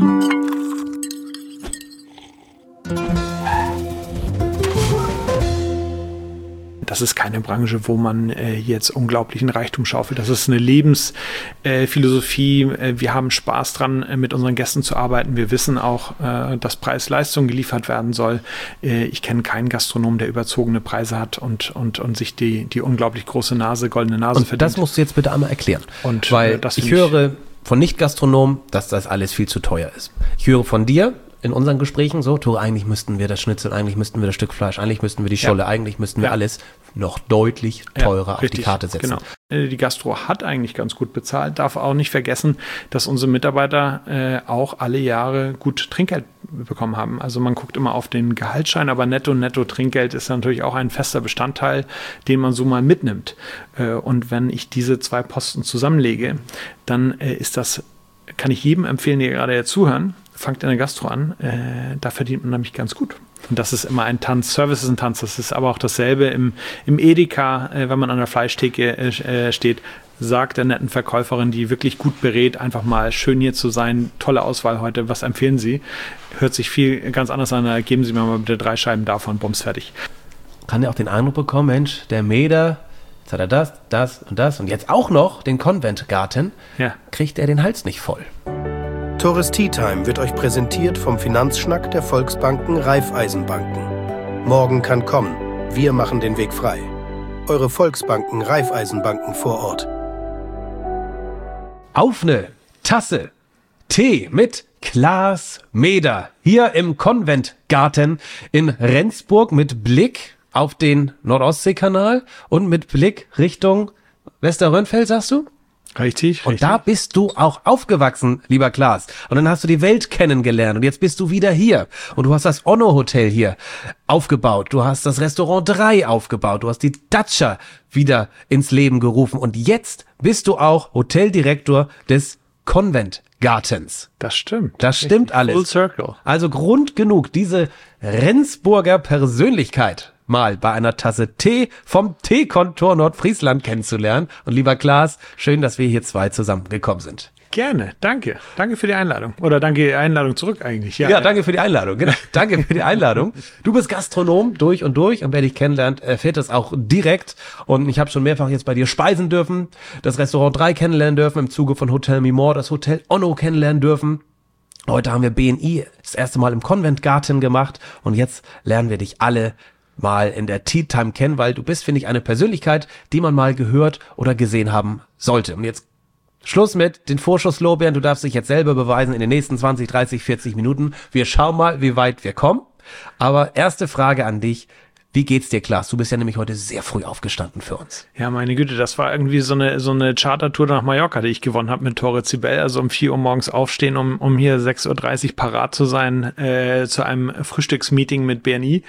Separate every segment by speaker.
Speaker 1: Das ist keine Branche, wo man jetzt unglaublichen Reichtum schaufelt. Das ist eine Lebensphilosophie. Wir haben Spaß dran, mit unseren Gästen zu arbeiten. Wir wissen auch, dass Preis-Leistung geliefert werden soll. Ich kenne keinen Gastronom, der überzogene Preise hat und sich die unglaublich große goldene Nase
Speaker 2: und
Speaker 1: verdient.
Speaker 2: Das musst du jetzt bitte einmal erklären.
Speaker 1: Weil
Speaker 2: ich höre von Nicht-Gastronomen, dass das alles viel zu teuer ist. Ich höre von dir in unseren Gesprächen so, Tore, eigentlich müssten wir das Schnitzel, eigentlich müssten wir das Stück Fleisch, eigentlich müssten wir die Scholle, eigentlich müssten wir alles noch deutlich teurer auf die Karte setzen.
Speaker 1: Genau. Die Gastro hat eigentlich ganz gut bezahlt, darf auch nicht vergessen, dass unsere Mitarbeiter auch alle Jahre gut Trinkgeld bekommen haben. Also man guckt immer auf den Gehaltsschein, aber Netto-Trinkgeld ist natürlich auch ein fester Bestandteil, den man so mal mitnimmt. Und wenn ich diese zwei Posten zusammenlege, dann kann ich jedem empfehlen, der gerade jetzt zuhören, fangt in der Gastro an, da verdient man nämlich ganz gut. Und das ist immer ein Tanz, Service ist ein Tanz, das ist aber auch dasselbe im Edeka, wenn man an der Fleischtheke steht, sagt der netten Verkäuferin, die wirklich gut berät, einfach mal schön hier zu sein, tolle Auswahl heute, was empfehlen Sie? Hört sich viel ganz anders an, geben Sie mir mal bitte 3 Scheiben davon, bums, fertig.
Speaker 2: Kann er auch den Eindruck bekommen, Mensch, der Meder, jetzt hat er das und jetzt auch noch den Convent-Garten, kriegt er den Hals nicht voll.
Speaker 3: Tores Tea Time wird euch präsentiert vom Finanzschnack der Volksbanken Raiffeisenbanken. Morgen kann kommen. Wir machen den Weg frei. Eure Volksbanken Raiffeisenbanken vor Ort.
Speaker 2: Auf eine Tasse Tee mit Klaas Meder hier im Convent-Garten in Rendsburg mit Blick auf den Nordostseekanal und mit Blick Richtung Westerrönfeld, sagst du?
Speaker 1: Richtig.
Speaker 2: Und da bist du auch aufgewachsen, lieber Klaas. Und dann hast du die Welt kennengelernt und jetzt bist du wieder hier. Und du hast das Onno Hotel hier aufgebaut. Du hast das Restaurant 3 aufgebaut. Du hast die Datscha wieder ins Leben gerufen. Und jetzt bist du auch Hoteldirektor des Convent-Gartens.
Speaker 1: Das stimmt.
Speaker 2: Das stimmt alles.
Speaker 1: Full Circle.
Speaker 2: Also Grund genug, diese Rendsburger Persönlichkeit mal bei einer Tasse Tee vom Teekontor Nordfriesland kennenzulernen. Und lieber Klaas, schön, dass wir hier 2 zusammengekommen sind.
Speaker 1: Gerne, danke. Danke für die Einladung. Oder danke die Einladung zurück eigentlich.
Speaker 2: Ja, danke für die Einladung. Genau. Danke für die Einladung. Du bist Gastronom durch und wer dich kennenlernt, erfährt das auch direkt. Und ich habe schon mehrfach jetzt bei dir speisen dürfen, das Restaurant 3 kennenlernen dürfen, im Zuge von Hotel Mimor, das Hotel Onno kennenlernen dürfen. Heute haben wir BNI das erste Mal im Convent-Garten gemacht und jetzt lernen wir dich alle mal in der Tea Time kennen, weil du bist, finde ich, eine Persönlichkeit, die man mal gehört oder gesehen haben sollte. Und jetzt Schluss mit den Vorschusslorbeeren. Du darfst dich jetzt selber beweisen in den nächsten 20, 30, 40 Minuten. Wir schauen mal, wie weit wir kommen. Aber erste Frage an dich. Wie geht's dir, Klaas? Du bist ja nämlich heute sehr früh aufgestanden für uns.
Speaker 1: Ja, meine Güte, das war irgendwie so eine Chartertour nach Mallorca, die ich gewonnen habe mit Tore Zibel. Also um 4 Uhr morgens aufstehen, um hier 6:30 Uhr parat zu sein zu einem Frühstücksmeeting mit BNI.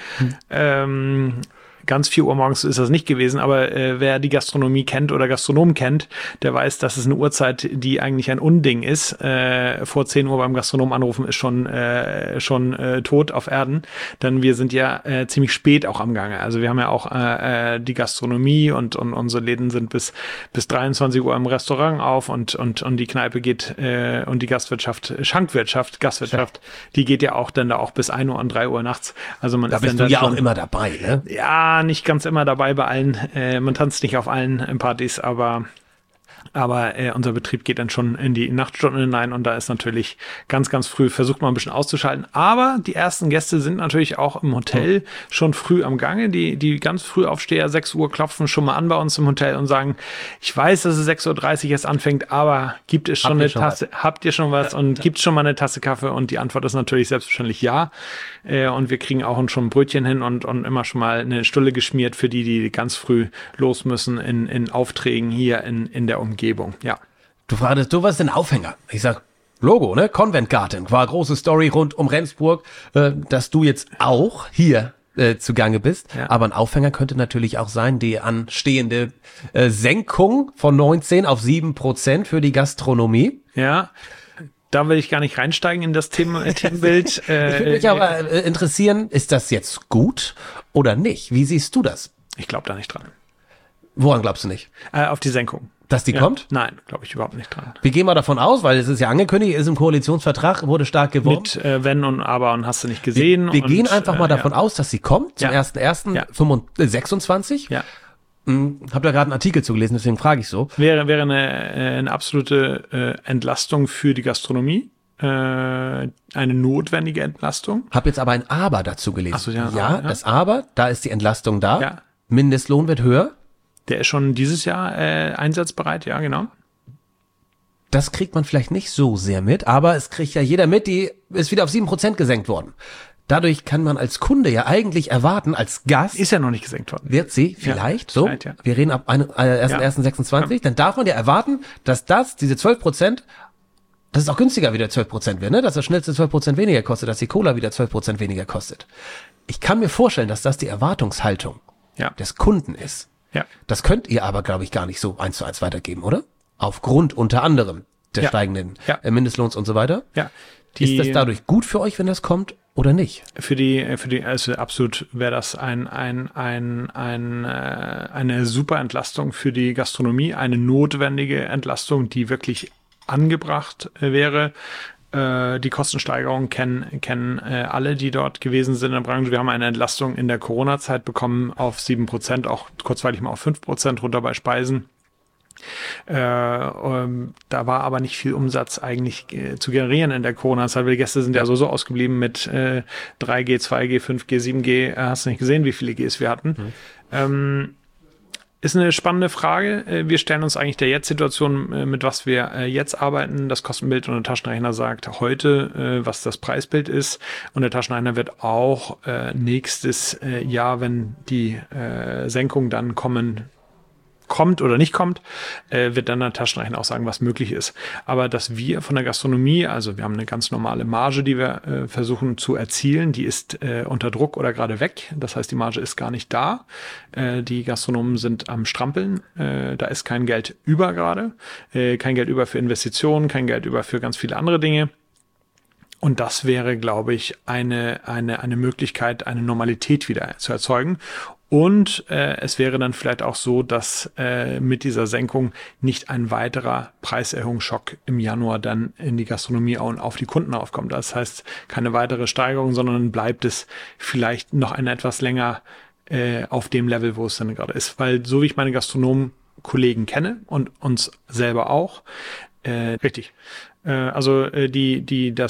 Speaker 1: Ganz 4 Uhr morgens ist das nicht gewesen, aber wer die Gastronomie kennt oder Gastronomen kennt, der weiß, dass es eine Uhrzeit, die eigentlich ein Unding ist. Vor 10 Uhr beim Gastronomen anrufen ist schon tot auf Erden, denn wir sind ja ziemlich spät auch am Gange. Also wir haben ja auch die Gastronomie und unsere Läden sind bis 23 Uhr im Restaurant auf und die Kneipe geht und die Gastwirtschaft, Gastwirtschaft, die geht ja auch dann da auch bis 1 Uhr und 3 Uhr nachts. Also man
Speaker 2: da
Speaker 1: ist
Speaker 2: bist
Speaker 1: dann
Speaker 2: du ja
Speaker 1: schon
Speaker 2: auch immer dabei, ne?
Speaker 1: Ja, nicht ganz immer dabei bei allen. Man tanzt nicht auf allen Partys, aber unser Betrieb geht dann schon in die Nachtstunden hinein und da ist natürlich ganz, ganz früh, versucht man ein bisschen auszuschalten. Aber die ersten Gäste sind natürlich auch im Hotel schon früh am Gange. Die ganz früh Aufsteher, 6 Uhr, klopfen schon mal an bei uns im Hotel und sagen, ich weiß, dass es 6:30 Uhr erst anfängt, aber gibt es schon eine Tasse, habt ihr schon was und gibt es schon mal eine Tasse Kaffee? Und die Antwort ist natürlich selbstverständlich ja. Und wir kriegen auch schon ein Brötchen hin und immer schon mal eine Stulle geschmiert für die ganz früh los müssen in Aufträgen hier in der Umgebung. Ja.
Speaker 2: Du fragtest, du, was ist denn Aufhänger? Ich sag, Logo, ne? Convent-Garten. War große Story rund um Rendsburg, dass du jetzt auch hier zugange bist. Ja. Aber ein Aufhänger könnte natürlich auch sein, die anstehende Senkung von 19 auf 7% für die Gastronomie.
Speaker 1: Ja. Da will ich gar nicht reinsteigen in das Themenbild.
Speaker 2: Ich würde mich aber interessieren, ist das jetzt gut oder nicht? Wie siehst du das?
Speaker 1: Ich glaube da nicht dran.
Speaker 2: Woran glaubst du nicht?
Speaker 1: Auf die Senkung.
Speaker 2: Dass die kommt?
Speaker 1: Nein, glaube ich überhaupt nicht dran.
Speaker 2: Wir gehen mal davon aus, weil es ist ja angekündigt, ist im Koalitionsvertrag, wurde stark geworben.
Speaker 1: Mit Wenn und Aber und hast du nicht gesehen.
Speaker 2: Wir gehen einfach mal davon aus, dass sie kommt zum 1.1.26.
Speaker 1: Ja.
Speaker 2: Hab da gerade einen Artikel zugelesen, deswegen frage ich so.
Speaker 1: Wäre eine absolute Entlastung für die Gastronomie. Eine notwendige Entlastung.
Speaker 2: Hab jetzt aber ein Aber dazu gelesen.
Speaker 1: Ach so, ja.
Speaker 2: Das Aber, da ist die Entlastung da.
Speaker 1: Ja.
Speaker 2: Mindestlohn wird höher.
Speaker 1: Der ist schon dieses Jahr einsatzbereit, ja, genau.
Speaker 2: Das kriegt man vielleicht nicht so sehr mit, aber es kriegt ja jeder mit, die ist wieder auf 7% gesenkt worden. Dadurch kann man als Kunde ja eigentlich erwarten, als Gast.
Speaker 1: Ist ja noch nicht gesenkt worden.
Speaker 2: Wird sie vielleicht, so.
Speaker 1: Vielleicht, ja.
Speaker 2: Wir reden ab 1.1.26. Dann darf man ja erwarten, dass diese 12%, dass es auch günstiger wieder 12% wird, ne? Dass das schnellste 12% weniger kostet, dass die Cola wieder 12% weniger kostet. Ich kann mir vorstellen, dass das die Erwartungshaltung des Kunden ist.
Speaker 1: Ja.
Speaker 2: Das könnt ihr aber, glaube ich, gar nicht so 1:1 weitergeben, oder? Aufgrund unter anderem des steigenden Mindestlohns und so weiter.
Speaker 1: Ja.
Speaker 2: Ist das dadurch gut für euch, wenn das kommt, oder nicht?
Speaker 1: Für die, also absolut wäre das eine super Entlastung für die Gastronomie, eine notwendige Entlastung, die wirklich angebracht wäre. Die Kostensteigerung kennen alle, die dort gewesen sind in der Branche. Wir haben eine Entlastung in der Corona-Zeit bekommen auf 7%, auch kurzweilig mal auf 5% runter bei Speisen. Da war aber nicht viel Umsatz eigentlich zu generieren in der Corona-Zeit, weil die Gäste sind ja so ausgeblieben mit 3G, 2G, 5G, 7G. Hast du nicht gesehen, wie viele Gs wir hatten? Ist eine spannende Frage. Wir stellen uns eigentlich der Jetzt-Situation, mit was wir jetzt arbeiten. Das Kostenbild und der Taschenrechner sagt heute, was das Preisbild ist. Und der Taschenrechner wird auch nächstes Jahr, wenn die Senkung dann kommt oder nicht kommt, wird dann der Taschenrechner auch sagen, was möglich ist. Aber dass wir von der Gastronomie, also wir haben eine ganz normale Marge, die wir versuchen zu erzielen, die ist unter Druck oder gerade weg. Das heißt, die Marge ist gar nicht da. Die Gastronomen sind am Strampeln. Da ist kein Geld über gerade. Kein Geld über für Investitionen, kein Geld über für ganz viele andere Dinge. Und das wäre, glaube ich, eine Möglichkeit, eine Normalität wieder zu erzeugen. Und es wäre dann vielleicht auch so, dass mit dieser Senkung nicht ein weiterer Preiserhöhungsschock im Januar dann in die Gastronomie und auf die Kunden aufkommt. Das heißt, keine weitere Steigerung, sondern bleibt es vielleicht noch etwas länger auf dem Level, wo es dann gerade ist. Weil so wie ich meine Gastronomen-Kollegen kenne und uns selber auch, richtig. Also die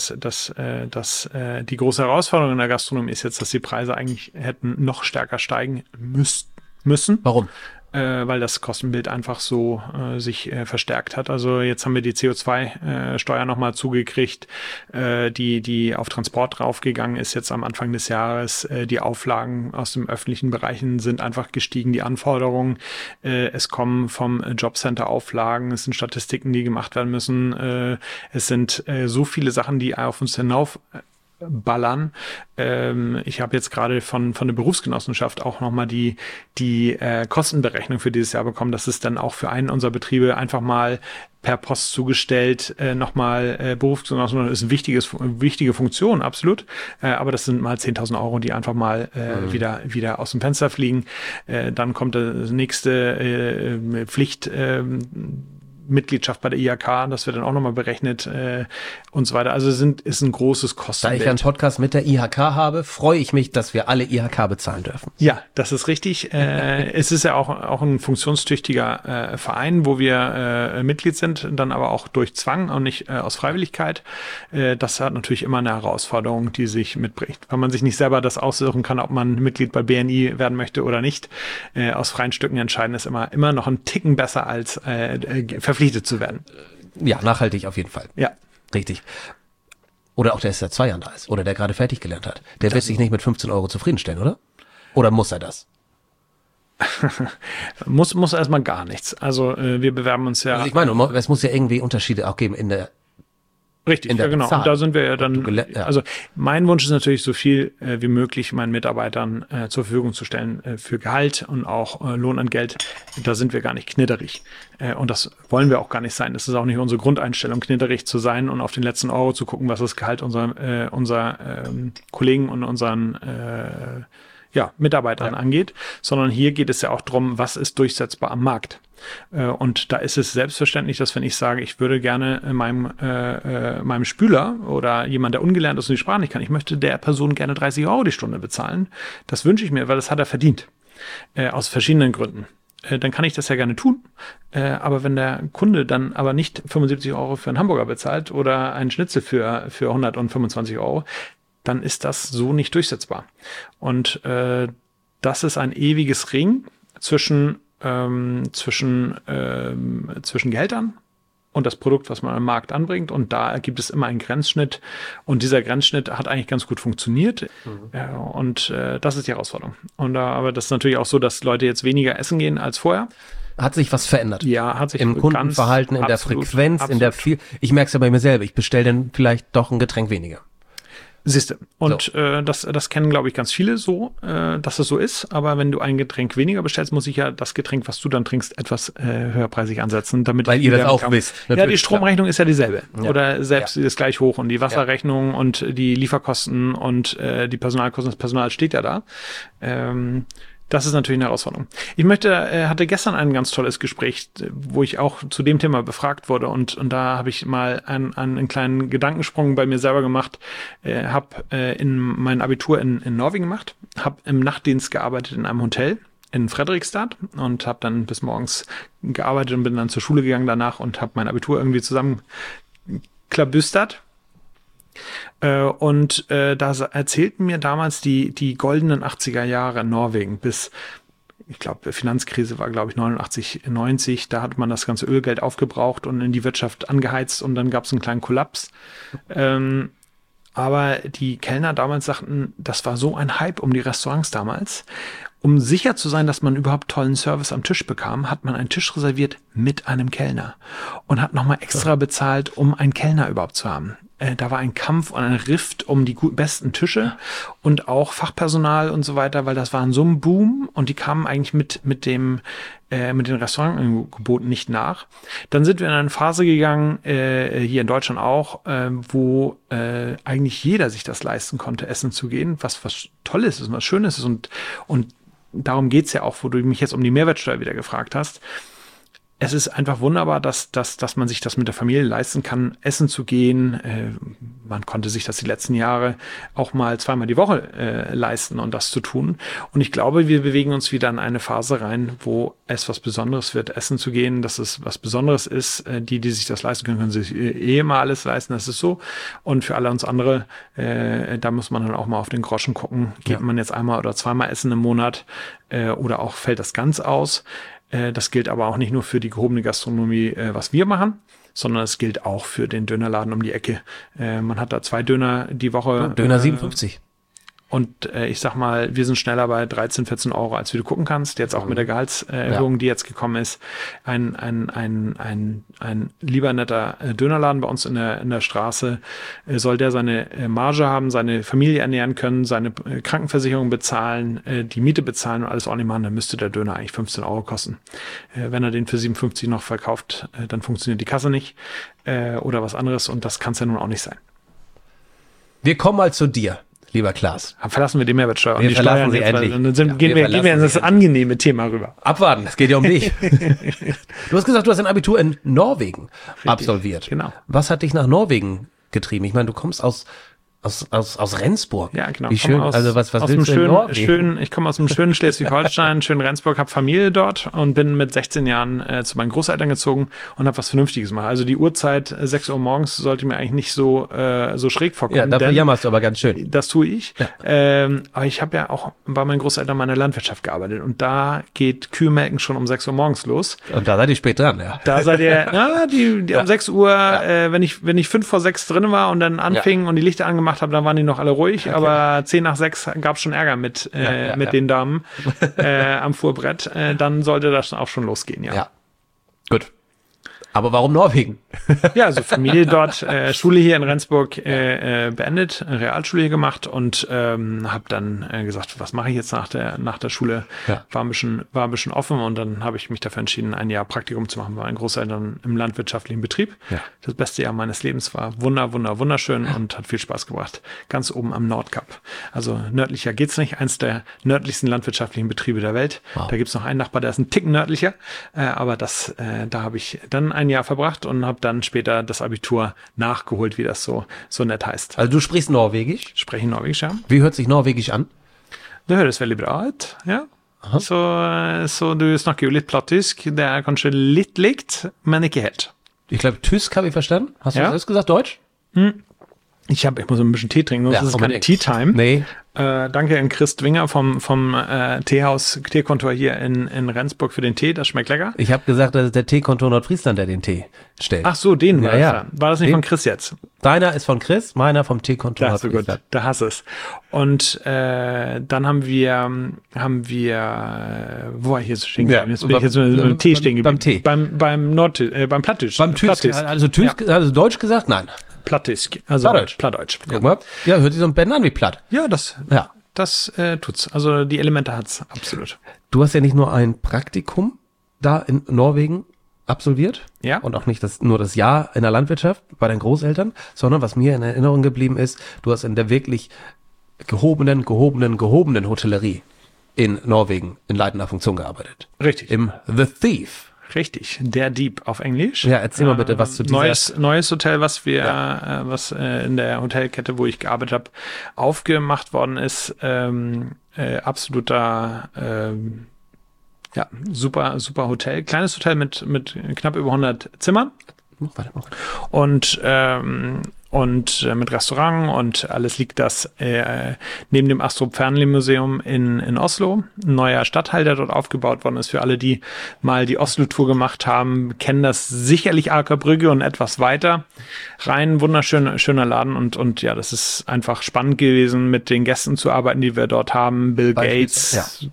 Speaker 1: große Herausforderung in der Gastronomie ist jetzt, dass die Preise eigentlich hätten noch stärker steigen müssen.
Speaker 2: Warum?
Speaker 1: Weil das Kostenbild einfach so sich verstärkt hat. Also jetzt haben wir die CO2-Steuer nochmal zugekriegt, die auf Transport draufgegangen ist jetzt am Anfang des Jahres. Die Auflagen aus den öffentlichen Bereichen sind einfach gestiegen, die Anforderungen. Es kommen vom Jobcenter Auflagen, es sind Statistiken, die gemacht werden müssen. Es sind so viele Sachen, die auf uns hinaufballern. Ich habe jetzt gerade von der Berufsgenossenschaft auch nochmal die Kostenberechnung für dieses Jahr bekommen. Das ist dann auch für einen unserer Betriebe einfach mal per Post zugestellt, nochmal Berufsgenossen, das ist eine wichtige Funktion, absolut. Aber das sind mal 10.000 Euro, die einfach mal wieder aus dem Fenster fliegen. Dann kommt das nächste Pflicht, Mitgliedschaft bei der IHK, das wird dann auch nochmal berechnet und so weiter. Also ist ein großes Kostenbild.
Speaker 2: Da ich einen Podcast mit der IHK habe, freue ich mich, dass wir alle IHK bezahlen dürfen.
Speaker 1: Ja, das ist richtig. Es ist ja auch ein funktionstüchtiger Verein, wo wir Mitglied sind, dann aber auch durch Zwang und nicht aus Freiwilligkeit. Das hat natürlich immer eine Herausforderung, die sich mitbringt. Weil man sich nicht selber das aussuchen kann, ob man Mitglied bei BNI werden möchte oder nicht. Aus freien Stücken entscheiden ist immer noch ein Ticken besser als verpflichtet zu werden.
Speaker 2: Ja, nachhaltig auf jeden Fall.
Speaker 1: Ja.
Speaker 2: Richtig. Oder auch der seit 2 Jahren da ist. Oder der gerade fertig gelernt hat. Der wird sich nicht mit 15 Euro zufriedenstellen, oder? Oder muss er das?
Speaker 1: muss erstmal gar nichts. Also wir bewerben uns ja.
Speaker 2: Also ich meine, es muss ja irgendwie Unterschiede auch geben in der
Speaker 1: Richtig, ja genau. Und da sind wir ja dann, also mein Wunsch ist natürlich, so viel wie möglich meinen Mitarbeitern zur Verfügung zu stellen für Gehalt und auch Lohnentgelt. Da sind wir gar nicht knitterig. Und das wollen wir auch gar nicht sein. Das ist auch nicht unsere Grundeinstellung, knitterig zu sein und auf den letzten Euro zu gucken, was das Gehalt unserer Kollegen und unseren Mitarbeitern angeht, sondern hier geht es ja auch darum, was ist durchsetzbar am Markt. Und da ist es selbstverständlich, dass wenn ich sage, ich würde gerne meinem Spüler oder jemand, der ungelernt ist und die Sprache nicht kann, ich möchte der Person gerne 30 € die Stunde bezahlen. Das wünsche ich mir, weil das hat er verdient. Aus verschiedenen Gründen. Dann kann ich das ja gerne tun. Aber wenn der Kunde dann aber nicht 75 € für einen Hamburger bezahlt oder einen Schnitzel für 125 €, dann ist das so nicht durchsetzbar. Und das ist ein ewiges Ring zwischen Gehältern und das Produkt, was man am Markt anbringt. Und da gibt es immer einen Grenzschnitt. Und dieser Grenzschnitt hat eigentlich ganz gut funktioniert. Und das ist die Herausforderung. Aber das ist natürlich auch so, dass Leute jetzt weniger essen gehen als vorher.
Speaker 2: Hat sich was verändert?
Speaker 1: Ja, hat sich
Speaker 2: im Kundenverhalten, in der Frequenz, in der ich merke es ja bei mir selber. Ich bestelle dann vielleicht doch ein Getränk weniger.
Speaker 1: Siehste. Und das kennen, glaube ich, ganz viele so, dass es so ist. Aber wenn du ein Getränk weniger bestellst, muss ich ja das Getränk, was du dann trinkst, etwas höherpreisig ansetzen, damit
Speaker 2: weil ihr das auch wisst.
Speaker 1: Ja, die Stromrechnung ist ja dieselbe. Ja. Oder selbst ist gleich hoch. Und die Wasserrechnung und die Lieferkosten und die Personalkosten, das Personal steht ja da. Das ist natürlich eine Herausforderung. Ich hatte gestern ein ganz tolles Gespräch, wo ich auch zu dem Thema befragt wurde und da habe ich mal einen kleinen Gedankensprung bei mir selber gemacht, habe in mein Abitur in Norwegen gemacht, habe im Nachtdienst gearbeitet in einem Hotel in Fredrikstad und habe dann bis morgens gearbeitet und bin dann zur Schule gegangen danach und habe mein Abitur irgendwie zusammenklabüstert. Und da erzählten mir damals die goldenen 80er Jahre in Norwegen bis, ich glaube, Finanzkrise war, glaube ich, 89, 90. Da hat man das ganze Ölgeld aufgebraucht und in die Wirtschaft angeheizt und dann gab es einen kleinen Kollaps. Aber die Kellner damals sagten, das war so ein Hype um die Restaurants damals. Um sicher zu sein, dass man überhaupt tollen Service am Tisch bekam, hat man einen Tisch reserviert mit einem Kellner und hat nochmal extra bezahlt, um einen Kellner überhaupt zu haben. Da war ein Kampf und ein Rift um die besten Tische und auch Fachpersonal und so weiter, weil das war so ein Boom und die kamen eigentlich mit den Restaurantangeboten nicht nach. Dann sind wir in eine Phase gegangen, hier in Deutschland auch, wo eigentlich jeder sich das leisten konnte, essen zu gehen, was Tolles ist und was Schönes ist und darum geht's ja auch, wo du mich jetzt um die Mehrwertsteuer wieder gefragt hast. Es ist einfach wunderbar, dass man sich das mit der Familie leisten kann, essen zu gehen. Man konnte sich das die letzten Jahre auch mal zweimal die Woche leisten und das zu tun. Und ich glaube, wir bewegen uns wieder in eine Phase rein, wo es was Besonderes wird, essen zu gehen, dass es was Besonderes ist. Die sich das leisten können, können sich immer alles leisten. Das ist so. Und für alle uns andere, da muss man dann auch mal auf den Groschen gucken. Geht man jetzt einmal oder zweimal essen im Monat oder auch fällt das ganz aus? Das gilt aber auch nicht nur für die gehobene Gastronomie, was wir machen, sondern es gilt auch für den Dönerladen um die Ecke. Man hat da 2 Döner die Woche.
Speaker 2: Döner 57.
Speaker 1: Und ich sag mal, wir sind schneller bei 13, 14 €, als wie du gucken kannst. Jetzt auch mit der Gehaltserhöhung, die jetzt gekommen ist. Ein lieber netter Dönerladen bei uns in der Straße. Soll der seine Marge haben, seine Familie ernähren können, seine Krankenversicherung bezahlen, die Miete bezahlen und alles ordentlich machen, dann müsste der Döner eigentlich 15 € kosten. Wenn er den für 57 noch verkauft, dann funktioniert die Kasse nicht oder was anderes und das kann es ja nun auch nicht sein.
Speaker 2: Wir kommen mal zu dir. Lieber Klaas.
Speaker 1: Verlassen wir die Mehrwertsteuer
Speaker 2: und die Steuern sie endlich.
Speaker 1: Und dann gehen wir in das angenehme Thema rüber.
Speaker 2: Abwarten, es geht ja um dich. Du hast gesagt, du hast ein Abitur in Norwegen absolviert.
Speaker 1: Genau.
Speaker 2: Was hat dich nach Norwegen getrieben? Ich meine, du kommst aus Rendsburg.
Speaker 1: Ja, genau.
Speaker 2: Wie schön. Also was willst du in Norwegen?
Speaker 1: Ich komme aus dem schönen Schleswig-Holstein, schönen Rendsburg, habe Familie dort und bin mit 16 Jahren zu meinen Großeltern gezogen und habe was Vernünftiges gemacht. Also die Uhrzeit 6 Uhr morgens sollte mir eigentlich nicht so schräg vorkommen.
Speaker 2: Ja, dafür jammerst du aber ganz schön.
Speaker 1: Das tue ich. Ja. Aber ich habe ja auch bei meinen Großeltern mal in der Landwirtschaft gearbeitet und da geht Kühlmelken schon um 6 Uhr morgens los.
Speaker 2: Und da seid ihr spät dran, ja.
Speaker 1: Da seid ihr, die um 6 Uhr, wenn ich 5 vor 6 drin war und dann anfing und die Lichter angemacht habe, dann waren die noch alle ruhig, okay. Aber 10 nach 6 gab es schon Ärger mit den Damen am Fuhrbrett. Dann sollte das auch schon losgehen, ja.
Speaker 2: Gut. Aber warum Norwegen?
Speaker 1: Ja, also Familie dort, Schule hier in Rendsburg beendet, Realschule hier gemacht und habe dann gesagt, was mache ich jetzt nach der Schule?
Speaker 2: Ja.
Speaker 1: War ein bisschen offen und dann habe ich mich dafür entschieden, ein Jahr Praktikum zu machen bei meinen Großeltern im landwirtschaftlichen Betrieb.
Speaker 2: Ja.
Speaker 1: Das beste Jahr meines Lebens war wunderschön und hat viel Spaß gebracht. Ganz oben am Nordkap. Also nördlicher geht's nicht. Eins der nördlichsten landwirtschaftlichen Betriebe der Welt.
Speaker 2: Wow.
Speaker 1: Da gibt's noch einen Nachbar, der ist ein Ticken nördlicher. Aber da habe ich dann ein Jahr verbracht und habe dann später das Abitur nachgeholt, wie das so nett heißt.
Speaker 2: Also du sprichst Norwegisch.
Speaker 1: Sprechen Norwegisch, ja.
Speaker 2: Wie hört sich Norwegisch an?
Speaker 1: Det høres veldig bra ut, ja. Så du snakker jo litt plattysk. Det er kanskje litt likt, men ikke helt.
Speaker 2: Ich glaube, Tysk habe ich verstanden. Hast du
Speaker 1: Ja.
Speaker 2: selbst gesagt Deutsch?
Speaker 1: Ich muss ein bisschen Tee trinken, sonst ist es keine
Speaker 2: unbedingt.
Speaker 1: Tea Time.
Speaker 2: Nee.
Speaker 1: Danke an Chris Dwinger vom Teekontor hier in Rendsburg für den Tee. Das schmeckt lecker.
Speaker 2: Ich habe gesagt, das ist der Teekontor Nordfriesland, der den Tee stellt.
Speaker 1: Ach so, den war
Speaker 2: Ja,
Speaker 1: das.
Speaker 2: ja.
Speaker 1: War das nicht
Speaker 2: Den-
Speaker 1: von Chris jetzt?
Speaker 2: Deiner ist von Chris, meiner vom Teekontor
Speaker 1: Da hast du gut,
Speaker 2: Nordfriesland.
Speaker 1: da hast es. Und dann haben wir, wo war ich jetzt stehen geblieben?
Speaker 2: Ja,
Speaker 1: Jetzt bin ich jetzt mit dem Tee stehen
Speaker 2: beim
Speaker 1: geblieben.
Speaker 2: Tee.
Speaker 1: Beim Plattdeutsch.
Speaker 2: Beim Tysk, also Tysk, also Deutsch gesagt? Nein.
Speaker 1: Plattdeutsch. Also
Speaker 2: Plattdeutsch.
Speaker 1: Plattdeutsch. Ja,
Speaker 2: Guck mal. Ja, hört sich so ein Band an wie platt.
Speaker 1: ja das tut's. Also die Elemente hat's absolut.
Speaker 2: Du hast ja nicht nur ein Praktikum da in Norwegen absolviert.
Speaker 1: Ja.
Speaker 2: Und auch nicht nur das Jahr in der Landwirtschaft bei deinen Großeltern, sondern was mir in Erinnerung geblieben ist, du hast in der wirklich gehobenen Hotellerie in Norwegen in leitender Funktion gearbeitet.
Speaker 1: Richtig.
Speaker 2: Im The Thief.
Speaker 1: Richtig. Der Dieb auf Englisch.
Speaker 2: Ja, erzähl mal bitte was zu dieser...
Speaker 1: Neues Hotel, was in der Hotelkette, wo ich gearbeitet habe, aufgemacht worden ist. Absoluter super Hotel. Kleines Hotel mit knapp über 100 Zimmern.
Speaker 2: Warte mal.
Speaker 1: Und mit Restaurant und alles liegt das neben dem Astrup Fearnley-Museum in Oslo. Ein neuer Stadtteil, der dort aufgebaut worden ist. Für alle, die mal die Oslo-Tour gemacht haben, kennen das sicherlich Aker Brücke und etwas weiter rein. Wunderschöner Laden und ja, das ist einfach spannend gewesen, mit den Gästen zu arbeiten, die wir dort haben. Bill Gates,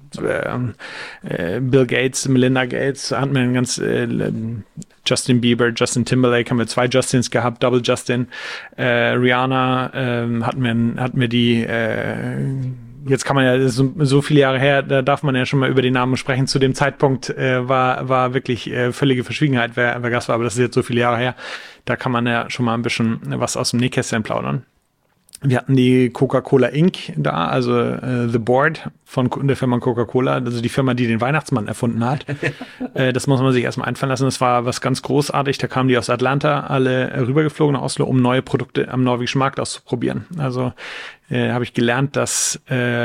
Speaker 1: Melinda Gates, hatten wir einen ganz Justin Bieber, Justin Timberlake, haben wir 2 Justins gehabt, Double Justin, Rihanna, hatten wir die, jetzt kann man ja, so viele Jahre her, da darf man ja schon mal über die Namen sprechen. Zu dem Zeitpunkt war wirklich völlige Verschwiegenheit, wer Gast war, aber das ist jetzt so viele Jahre her, da kann man ja schon mal ein bisschen was aus dem Nähkästchen plaudern. Wir hatten die Coca-Cola Inc. da, also The Board von der Firma Coca-Cola, also die Firma, die den Weihnachtsmann erfunden hat. Das muss man sich erstmal einfallen lassen. Das war was ganz großartig. Da kamen die aus Atlanta alle rübergeflogen nach Oslo, um neue Produkte am norwegischen Markt auszuprobieren. Also habe ich gelernt, dass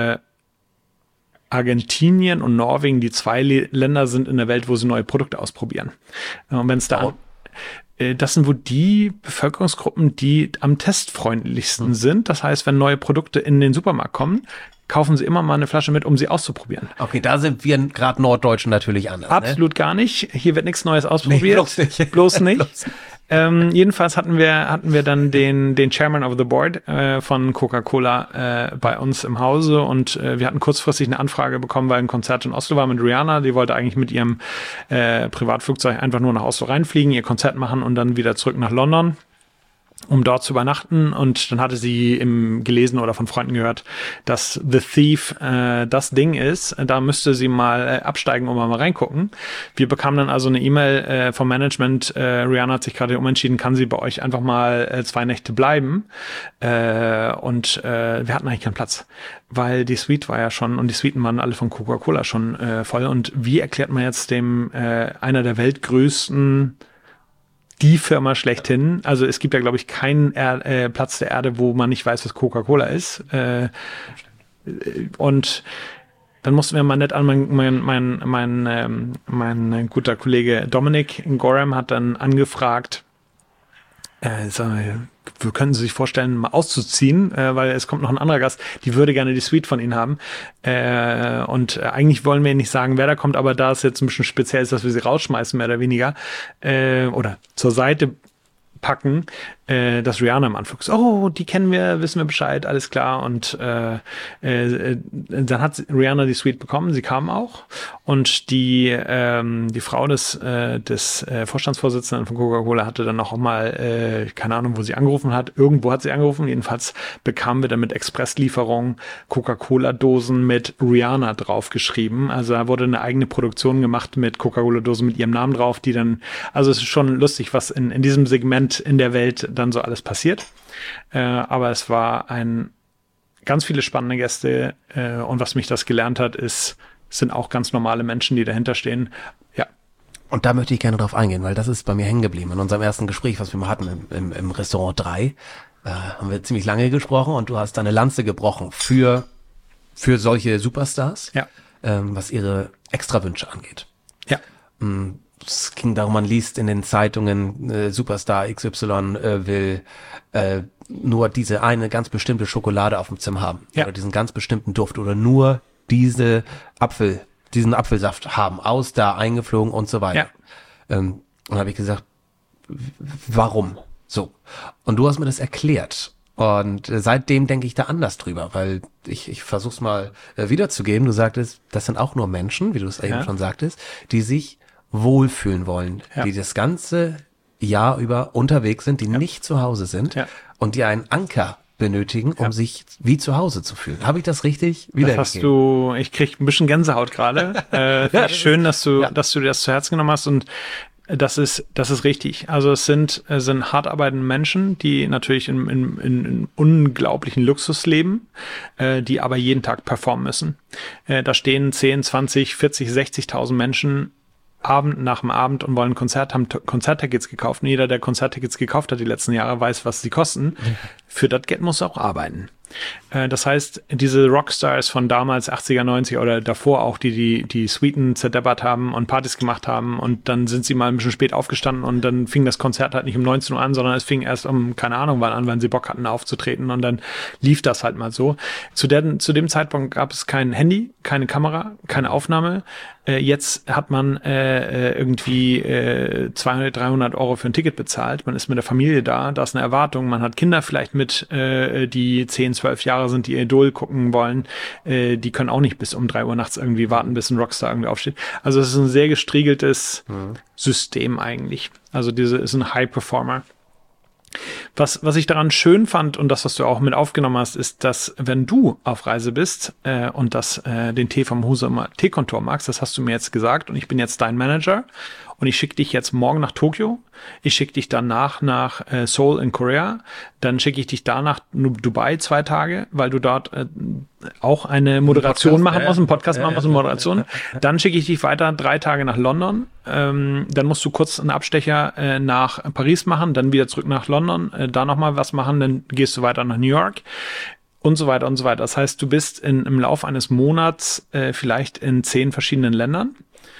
Speaker 1: Argentinien und Norwegen die 2 Länder sind in der Welt, wo sie neue Produkte ausprobieren. Und wenn es da das sind wohl die Bevölkerungsgruppen, die am testfreundlichsten sind. Das heißt, wenn neue Produkte in den Supermarkt kommen, kaufen sie immer mal eine Flasche mit, um sie auszuprobieren.
Speaker 2: Okay, da sind wir gerade Norddeutschen natürlich anders.
Speaker 1: Absolut gar nicht. Hier wird nichts Neues ausprobiert.
Speaker 2: Nee, bloß nicht.
Speaker 1: Bloß nicht. Jedenfalls hatten wir dann den Chairman of the Board von Coca-Cola bei uns im Hause und wir hatten kurzfristig eine Anfrage bekommen, weil ein Konzert in Oslo war mit Rihanna. Die wollte eigentlich mit ihrem Privatflugzeug einfach nur nach Oslo reinfliegen, ihr Konzert machen und dann wieder zurück nach London, um dort zu übernachten. Und dann hatte sie gelesen oder von Freunden gehört, dass The Thief das Ding ist. Da müsste sie mal absteigen und mal reingucken. Wir bekamen dann also eine E-Mail vom Management. Rihanna hat sich gerade umentschieden, kann sie bei euch einfach mal 2 Nächte bleiben. Und wir hatten eigentlich keinen Platz, weil die Suite war ja schon, und die Suiten waren alle von Coca-Cola schon voll. Und wie erklärt man jetzt dem einer der weltgrößten, die Firma schlechthin, also es gibt ja, glaube ich, keinen Platz der Erde, wo man nicht weiß, was Coca-Cola ist. Und dann mussten wir mal nett an, mein guter Kollege Dominik Gorham hat dann angefragt, können Sie sich vorstellen, mal auszuziehen, weil es kommt noch ein anderer Gast, die würde gerne die Suite von Ihnen haben. Und eigentlich wollen wir nicht sagen, wer da kommt, aber da es jetzt ein bisschen speziell ist, dass wir sie rausschmeißen, mehr oder weniger, oder zur Seite packen, dass Rihanna im Anflug ist. Oh, die kennen wir, wissen wir Bescheid, alles klar. Und dann hat Rihanna die Suite bekommen, sie kam auch. Und die Frau des Vorstandsvorsitzenden von Coca-Cola hatte dann auch mal, keine Ahnung, wo sie angerufen hat. Irgendwo hat sie angerufen. Jedenfalls bekamen wir dann mit Expresslieferung Coca-Cola-Dosen mit Rihanna draufgeschrieben. Also da wurde eine eigene Produktion gemacht mit Coca-Cola-Dosen mit ihrem Namen drauf, die dann, also es ist schon lustig, was in diesem Segment in der Welt dann so alles passiert. Aber es war ganz viele spannende Gäste und was mich das gelernt hat, sind auch ganz normale Menschen, die dahinter stehen. Ja.
Speaker 2: Und da möchte ich gerne drauf eingehen, weil das ist bei mir hängen geblieben. In unserem ersten Gespräch, was wir mal hatten im Restaurant 3, haben wir ziemlich lange gesprochen und du hast deine Lanze gebrochen für solche Superstars,
Speaker 1: ja.
Speaker 2: Was ihre Extrawünsche angeht.
Speaker 1: Ja.
Speaker 2: Es ging darum, man liest in den Zeitungen, Superstar XY will nur diese eine ganz bestimmte Schokolade auf dem Zimmer haben.
Speaker 1: Ja.
Speaker 2: Oder diesen ganz bestimmten Duft oder nur diesen Apfelsaft haben, aus da eingeflogen und so weiter.
Speaker 1: Ja.
Speaker 2: Und habe ich gesagt, warum? So. Und du hast mir das erklärt. Und seitdem denke ich da anders drüber, weil ich versuch's mal wiederzugeben. Du sagtest, das sind auch nur Menschen, wie du es eben schon sagtest, die sich wohlfühlen wollen, die das ganze Jahr über unterwegs sind, die nicht zu Hause sind und die einen Anker benötigen, um sich wie zu Hause zu fühlen. Habe ich das richtig wiedergegeben?
Speaker 1: Ich krieg ein bisschen Gänsehaut gerade. Schön, dass du dir das zu Herzen genommen hast und das ist richtig. Also es sind hart arbeitende Menschen, die natürlich in unglaublichen Luxus leben, die aber jeden Tag performen müssen. Da stehen 10, 20, 40, 60.000 Menschen Abend nach dem Abend und wollen ein Konzert, haben Konzerttickets gekauft. Und jeder, der Konzerttickets gekauft hat die letzten Jahre, weiß, was sie kosten. Für das Geld muss er auch arbeiten. Das heißt, diese Rockstars von damals, 80er, 90er oder davor auch, die Suiten zerdeppert haben und Partys gemacht haben und dann sind sie mal ein bisschen spät aufgestanden und dann fing das Konzert halt nicht um 19 Uhr an, sondern es fing erst um, keine Ahnung wann an, wann sie Bock hatten aufzutreten und dann lief das halt mal so. Zu dem Zeitpunkt gab es kein Handy, keine Kamera, keine Aufnahme. Jetzt hat man irgendwie 200, 300 Euro für ein Ticket bezahlt. Man ist mit der Familie da ist eine Erwartung. Man hat Kinder vielleicht mit, die 10, 12 Jahre sind, die ihr Idol gucken wollen. Die können auch nicht bis um 3 Uhr nachts irgendwie warten, bis ein Rockstar irgendwie aufsteht. Also es ist ein sehr gestriegeltes System eigentlich. Also ist ein High-Performer. Was ich daran schön fand und das, was du auch mit aufgenommen hast, ist, dass wenn du auf Reise bist und den Tee vom Husumer Teekontor magst, das hast du mir jetzt gesagt und ich bin jetzt dein Manager und ich schicke dich jetzt morgen nach Tokio, ich schicke dich danach nach Seoul in Korea, dann schicke ich dich danach Dubai 2 Tage, weil du dort auch eine Moderation machen musst, einen Podcast machen musst, eine Moderation. Dann schicke ich dich weiter 3 Tage nach London, dann musst du kurz einen Abstecher nach Paris machen, dann wieder zurück nach London, da nochmal was machen, dann gehst du weiter nach New York und so weiter und so weiter. Das heißt, du bist im Laufe eines Monats vielleicht in 10 verschiedenen Ländern,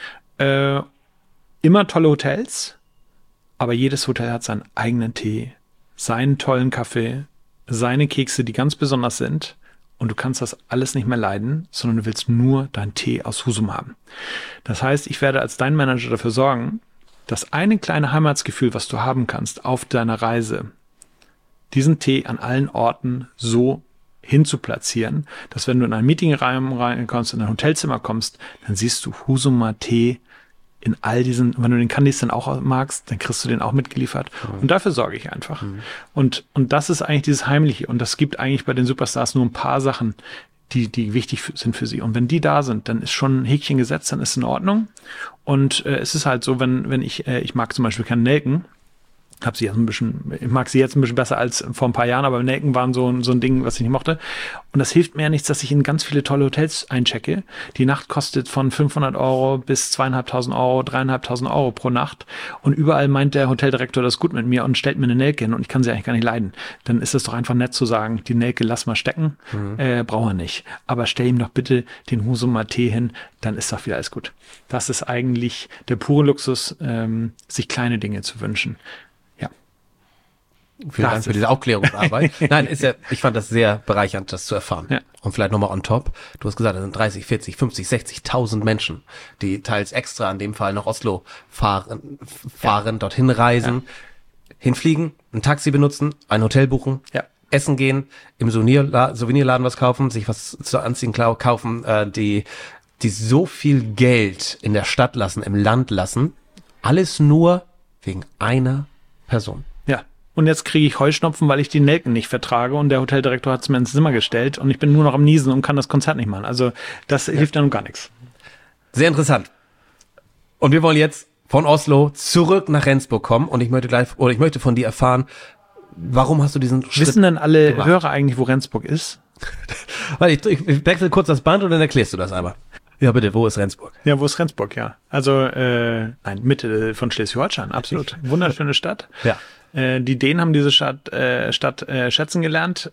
Speaker 1: immer tolle Hotels, aber jedes Hotel hat seinen eigenen Tee, seinen tollen Kaffee, seine Kekse, die ganz besonders sind. Und du kannst das alles nicht mehr leiden, sondern du willst nur deinen Tee aus Husum haben. Das heißt, ich werde als dein Manager dafür sorgen, dass eine kleine Heimatsgefühl, was du haben kannst auf deiner Reise, diesen Tee an allen Orten so hinzuplatzieren, dass wenn du in ein Meetingraum reinkommst, in ein Hotelzimmer kommst, dann siehst du Husumer Tee in all diesen, wenn du den Candies dann auch magst, dann kriegst du den auch mitgeliefert. Und dafür sorge ich einfach. Und das ist eigentlich dieses Heimliche. Und das gibt eigentlich bei den Superstars nur ein paar Sachen, die wichtig sind für sie. Und wenn die da sind, dann ist schon ein Häkchen gesetzt, dann ist es in Ordnung. Und es ist halt so, wenn ich mag zum Beispiel keine Nelken, ich mag sie jetzt ein bisschen besser als vor ein paar Jahren, aber Nelken waren so ein Ding, was ich nicht mochte. Und das hilft mir ja nichts, dass ich in ganz viele tolle Hotels einchecke. Die Nacht kostet von 500 Euro bis 2.500 Euro, 3.500 Euro pro Nacht. Und überall meint der Hoteldirektor das gut mit mir und stellt mir eine Nelke hin und ich kann sie eigentlich gar nicht leiden. Dann ist es doch einfach nett zu sagen, die Nelke lass mal stecken, braucht er nicht. Aber stell ihm doch bitte den Husumer Tee hin, dann ist doch wieder alles gut. Das ist eigentlich der pure Luxus, sich kleine Dinge zu wünschen.
Speaker 2: Vielen Dank für diese Aufklärungsarbeit. Nein, ich fand das sehr bereichernd, das zu erfahren. Ja. Und vielleicht nochmal on top. Du hast gesagt, es sind 30, 40, 50, 60.000 Menschen, die teils extra in dem Fall nach Oslo fahren, dorthin reisen. Ja. hinfliegen, ein Taxi benutzen, ein Hotel buchen, essen gehen, im Souvenirladen was kaufen, sich was zu anziehen kaufen, die so viel Geld in der Stadt lassen, im Land lassen, alles nur wegen einer Person.
Speaker 1: Ja. Und jetzt kriege ich Heuschnupfen, weil ich die Nelken nicht vertrage und der Hoteldirektor hat es mir ins Zimmer gestellt und ich bin nur noch am Niesen und kann das Konzert nicht machen. Also das hilft dann gar nichts.
Speaker 2: Sehr interessant. Und wir wollen jetzt von Oslo zurück nach Rendsburg kommen und ich möchte von dir erfahren, warum hast du diesen Schritt
Speaker 1: Wissen denn alle
Speaker 2: gemacht?
Speaker 1: Hörer eigentlich, wo Rendsburg ist?
Speaker 2: Warte, ich wechsle kurz das Band und dann erklärst du das einmal. Ja, bitte, wo ist Rendsburg?
Speaker 1: Ja, wo ist Rendsburg, ja. Also, Mitte von Schleswig-Holstein, absolut. Wunderschöne Stadt.
Speaker 2: Ja.
Speaker 1: Die Dänen haben diese Stadt schätzen gelernt.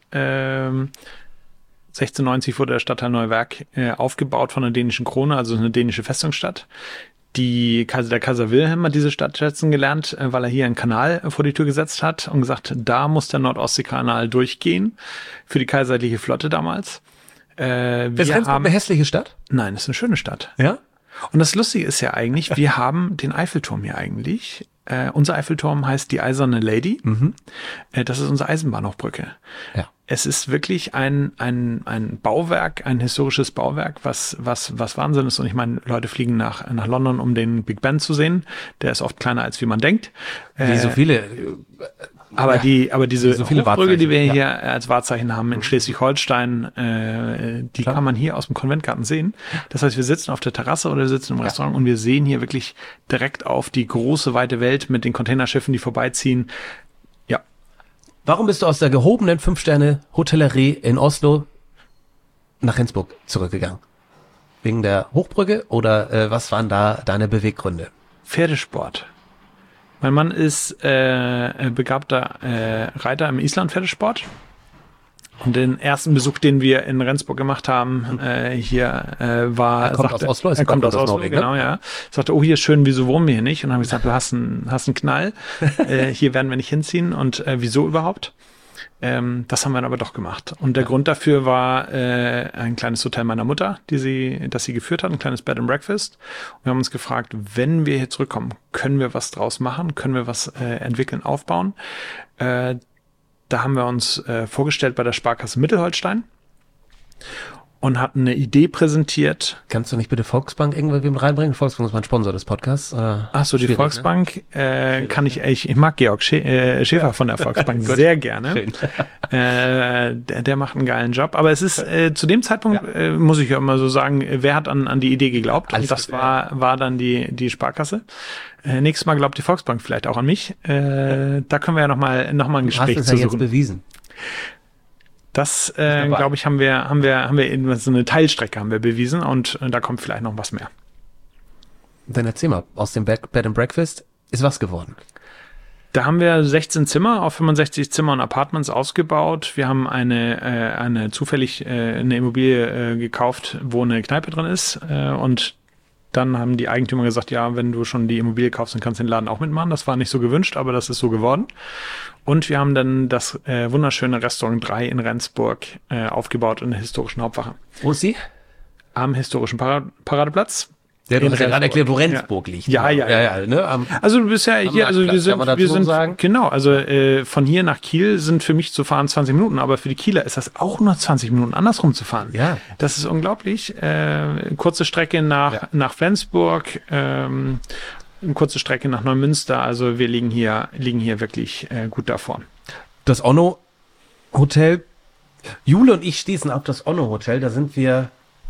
Speaker 1: 1690 wurde der Stadtteil Neuwerk aufgebaut von der dänischen Krone, also eine dänische Festungsstadt. Der Kaiser Wilhelm hat diese Stadt schätzen gelernt, weil er hier einen Kanal vor die Tür gesetzt hat und gesagt, da muss der Nord-Ostsee-Kanal durchgehen für die kaiserliche Flotte damals.
Speaker 2: Ist Rendsburg eine hässliche Stadt?
Speaker 1: Nein, es ist eine schöne Stadt.
Speaker 2: Ja?
Speaker 1: Und das Lustige ist ja eigentlich, wir haben den Eiffelturm hier eigentlich. Unser Eiffelturm heißt die Eiserne Lady. Mhm. Das ist unsere Eisenbahnhochbrücke.
Speaker 2: Ja.
Speaker 1: Es ist wirklich ein Bauwerk, ein historisches Bauwerk, was Wahnsinn ist. Und ich meine, Leute fliegen nach London, um den Big Ben zu sehen. Der ist oft kleiner, als wie man denkt.
Speaker 2: Wie so viele.
Speaker 1: Aber diese
Speaker 2: so viele
Speaker 1: Hochbrücke, die wir
Speaker 2: Wahrzeichen,
Speaker 1: hier als Wahrzeichen haben in Schleswig-Holstein, die kann man hier aus dem Konventgarten sehen. Das heißt, wir sitzen auf der Terrasse oder wir sitzen im Restaurant und wir sehen hier wirklich direkt auf die große, weite Welt mit den Containerschiffen, die vorbeiziehen. Ja.
Speaker 2: Warum bist du aus der gehobenen 5-Sterne-Hotellerie in Oslo nach Rendsburg zurückgegangen? Wegen der Hochbrücke oder was waren da deine Beweggründe?
Speaker 1: Pferdesport. Mein Mann ist begabter Reiter im Island-Pferdesport. Und den ersten Besuch, den wir in Rendsburg gemacht haben, war...
Speaker 2: Er kommt aus Oslo?
Speaker 1: Er kommt aus Oslo,
Speaker 2: Norwegen,
Speaker 1: genau, ja. Sagte, oh, hier ist schön, wieso wohnen wir hier nicht? Und dann habe ich gesagt, du hast einen Knall. Hier werden wir nicht hinziehen. Und wieso überhaupt? Das haben wir dann aber doch gemacht. Und der Grund dafür war ein kleines Hotel meiner Mutter, das sie geführt hat, ein kleines Bed and Breakfast. Und wir haben uns gefragt, wenn wir hier zurückkommen, können wir was draus machen? Können wir was entwickeln, aufbauen? Da haben wir uns vorgestellt bei der Sparkasse Mittelholstein und hatten eine Idee präsentiert.
Speaker 2: Kannst du nicht bitte Volksbank irgendwie mit reinbringen? Volksbank ist mein Sponsor des Podcasts.
Speaker 1: Ach so, die Volksbank kann ich mag Georg Schäfer von der Volksbank sehr gerne. Der macht einen geilen Job. Aber es ist zu dem Zeitpunkt, muss ich ja immer so sagen, wer hat an die Idee geglaubt? Und das war dann die Sparkasse. Nächstes Mal glaubt die Volksbank vielleicht auch an mich. Da können wir ja noch mal ein Gespräch zu suchen.
Speaker 2: Jetzt bewiesen.
Speaker 1: Das, glaube ich, haben wir eben so eine Teilstrecke haben wir bewiesen und da kommt vielleicht noch was mehr.
Speaker 2: Dann erzähl mal, aus dem Bed and Breakfast ist was geworden?
Speaker 1: Da haben wir 16 Zimmer auf 65 Zimmer und Apartments ausgebaut. Wir haben zufällig eine Immobilie gekauft, wo eine Kneipe drin ist und dann haben die Eigentümer gesagt, ja, wenn du schon die Immobilie kaufst, dann kannst du den Laden auch mitmachen. Das war nicht so gewünscht, aber das ist so geworden. Und wir haben dann das wunderschöne Restaurant 3 in Rendsburg aufgebaut in der historischen Hauptwache.
Speaker 2: Wo ist sie?
Speaker 1: Am historischen Paradeplatz.
Speaker 2: Ja, du hast ja gerade erklärt, wo Rendsburg liegt.
Speaker 1: Ja.
Speaker 2: Ne?
Speaker 1: Also du bist ja hier, also wir sind
Speaker 2: sagen?
Speaker 1: Genau, also von hier nach Kiel sind für mich zu fahren 20 Minuten, aber für die Kieler ist das auch nur 20 Minuten, andersrum zu fahren.
Speaker 2: Ja.
Speaker 1: Das ist unglaublich. Kurze Strecke nach Flensburg, eine kurze Strecke nach Neumünster, also wir liegen hier wirklich gut davor.
Speaker 2: Das Onno Hotel, Jule und ich stießen auf das Onno Hotel, da sind wir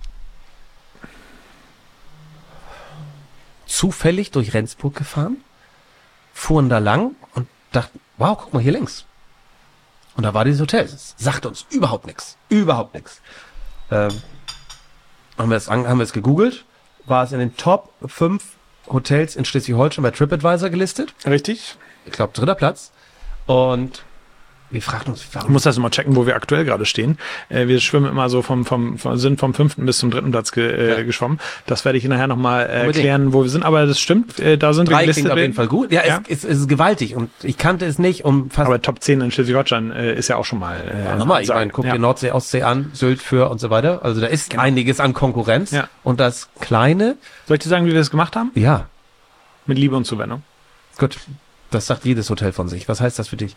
Speaker 2: zufällig durch Rendsburg gefahren, fuhren da lang und dachten, wow, guck mal hier links. Und da war dieses Hotel. Das sagt uns überhaupt nichts. Überhaupt nichts. Haben wir es gegoogelt, war es in den Top 5 Hotels in Schleswig-Holstein bei TripAdvisor gelistet.
Speaker 1: Richtig.
Speaker 2: Ich glaube, 3. Platz. Und wir fragten uns,
Speaker 1: ich muss das mal checken, wo wir aktuell gerade stehen. Wir schwimmen immer so sind vom 5. bis zum 3. Platz geschwommen. Das werde ich nachher nochmal erklären, wo wir sind. Aber das stimmt, da sind wir gelistet.
Speaker 2: Klingt auf jeden Fall gut. Ja, ja. Es ist gewaltig und ich kannte es nicht.
Speaker 1: Aber Top 10 in Schleswig-Holstein ist ja auch schon mal.
Speaker 2: Nochmal, ich meine, guck dir Nordsee, Ostsee an, Sylt für und so weiter. Also da ist einiges an Konkurrenz. Ja. Und das Kleine.
Speaker 1: Soll ich dir sagen, wie wir das gemacht haben?
Speaker 2: Ja.
Speaker 1: Mit Liebe und Zuwendung.
Speaker 2: Gut. Das sagt jedes Hotel von sich. Was heißt das für dich?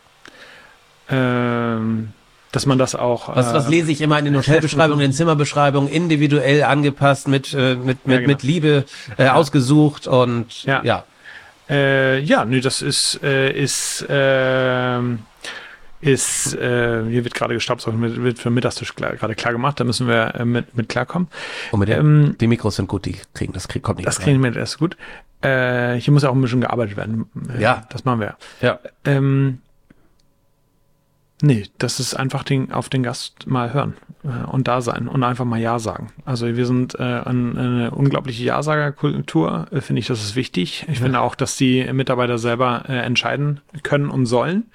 Speaker 1: Dass man das auch...
Speaker 2: Was lese ich immer in den Hotelbeschreibungen, in den Zimmerbeschreibungen, individuell angepasst, mit Liebe ausgesucht und ja.
Speaker 1: Das hier wird gerade gestaubsaugt, wird für den Mittagstisch gerade klar gemacht, da müssen wir mit klarkommen.
Speaker 2: Und die Mikros sind gut, kommt nicht.
Speaker 1: Das kriegen wir, das ist gut. Hier muss ja auch ein bisschen gearbeitet werden.
Speaker 2: Ja.
Speaker 1: Das machen wir.
Speaker 2: Ja.
Speaker 1: Nee, das ist einfach auf den Gast mal hören und da sein und einfach mal Ja sagen. Also wir sind eine unglaubliche Ja-Sager-Kultur, finde ich, das ist wichtig. Ich finde auch, dass die Mitarbeiter selber entscheiden können und sollen.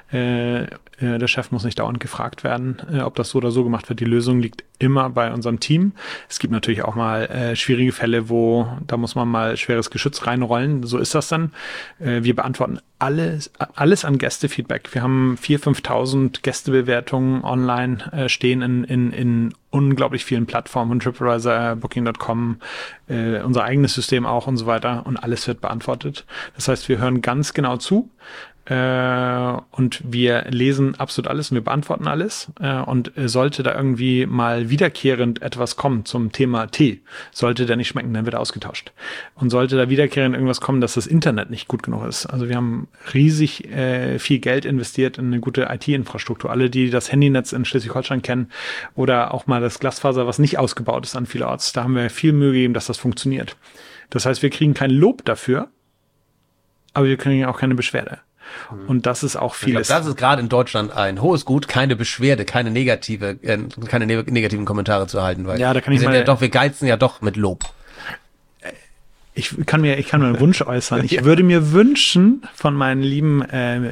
Speaker 1: Der Chef muss nicht dauernd gefragt werden, ob das so oder so gemacht wird. Die Lösung liegt immer bei unserem Team. Es gibt natürlich auch mal schwierige Fälle, da muss man mal schweres Geschütz reinrollen. So ist das dann. Wir beantworten alles an Gästefeedback. Wir haben 4.000, 5.000 Gästebewertungen online stehen in unglaublich vielen Plattformen, TripAdvisor, Booking.com, unser eigenes System auch und so weiter. Und alles wird beantwortet. Das heißt, wir hören ganz genau zu. Und wir lesen absolut alles und wir beantworten alles. Und sollte da irgendwie mal wiederkehrend etwas kommen zum Thema Tee, sollte der nicht schmecken, dann wird er ausgetauscht. Und sollte da wiederkehrend irgendwas kommen, dass das Internet nicht gut genug ist. Also wir haben riesig viel Geld investiert in eine gute IT-Infrastruktur. Alle, die das Handynetz in Schleswig-Holstein kennen oder auch mal das Glasfaser, was nicht ausgebaut ist an vielerorts, da haben wir viel Mühe gegeben, dass das funktioniert. Das heißt, wir kriegen kein Lob dafür, aber wir kriegen auch keine Beschwerde. Und das ist auch vieles.
Speaker 2: Ich glaube, das ist gerade in Deutschland ein hohes Gut, keine Beschwerde, keine negativen Kommentare zu erhalten, weil
Speaker 1: ja, da kann wir
Speaker 2: geizen ja doch mit Lob.
Speaker 1: Ich kann mir einen Wunsch äußern. Ich würde mir wünschen, von meinen lieben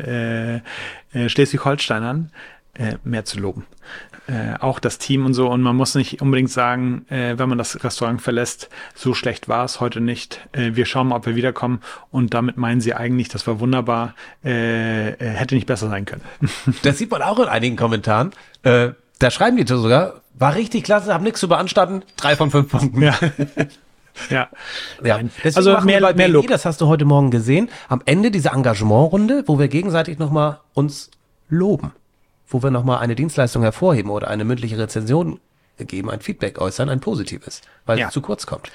Speaker 1: Schleswig-Holsteinern mehr zu loben. Auch das Team und so. Und man muss nicht unbedingt sagen, wenn man das Restaurant verlässt, so schlecht war es heute nicht. Wir schauen mal, ob wir wiederkommen. Und damit meinen sie eigentlich, das war wunderbar. Hätte nicht besser sein können.
Speaker 2: Das sieht man auch in einigen Kommentaren. Da schreiben die sogar, war richtig klasse, hab nichts zu beanstanden, 3 von 5 Punkten.
Speaker 1: Ja. Ja.
Speaker 2: Also mehr Lob. Das hast du heute Morgen gesehen. Am Ende dieser Engagementrunde, wo wir gegenseitig nochmal uns loben, wo wir nochmal eine Dienstleistung hervorheben oder eine mündliche Rezension geben, ein Feedback äußern, ein positives, weil es zu kurz kommt.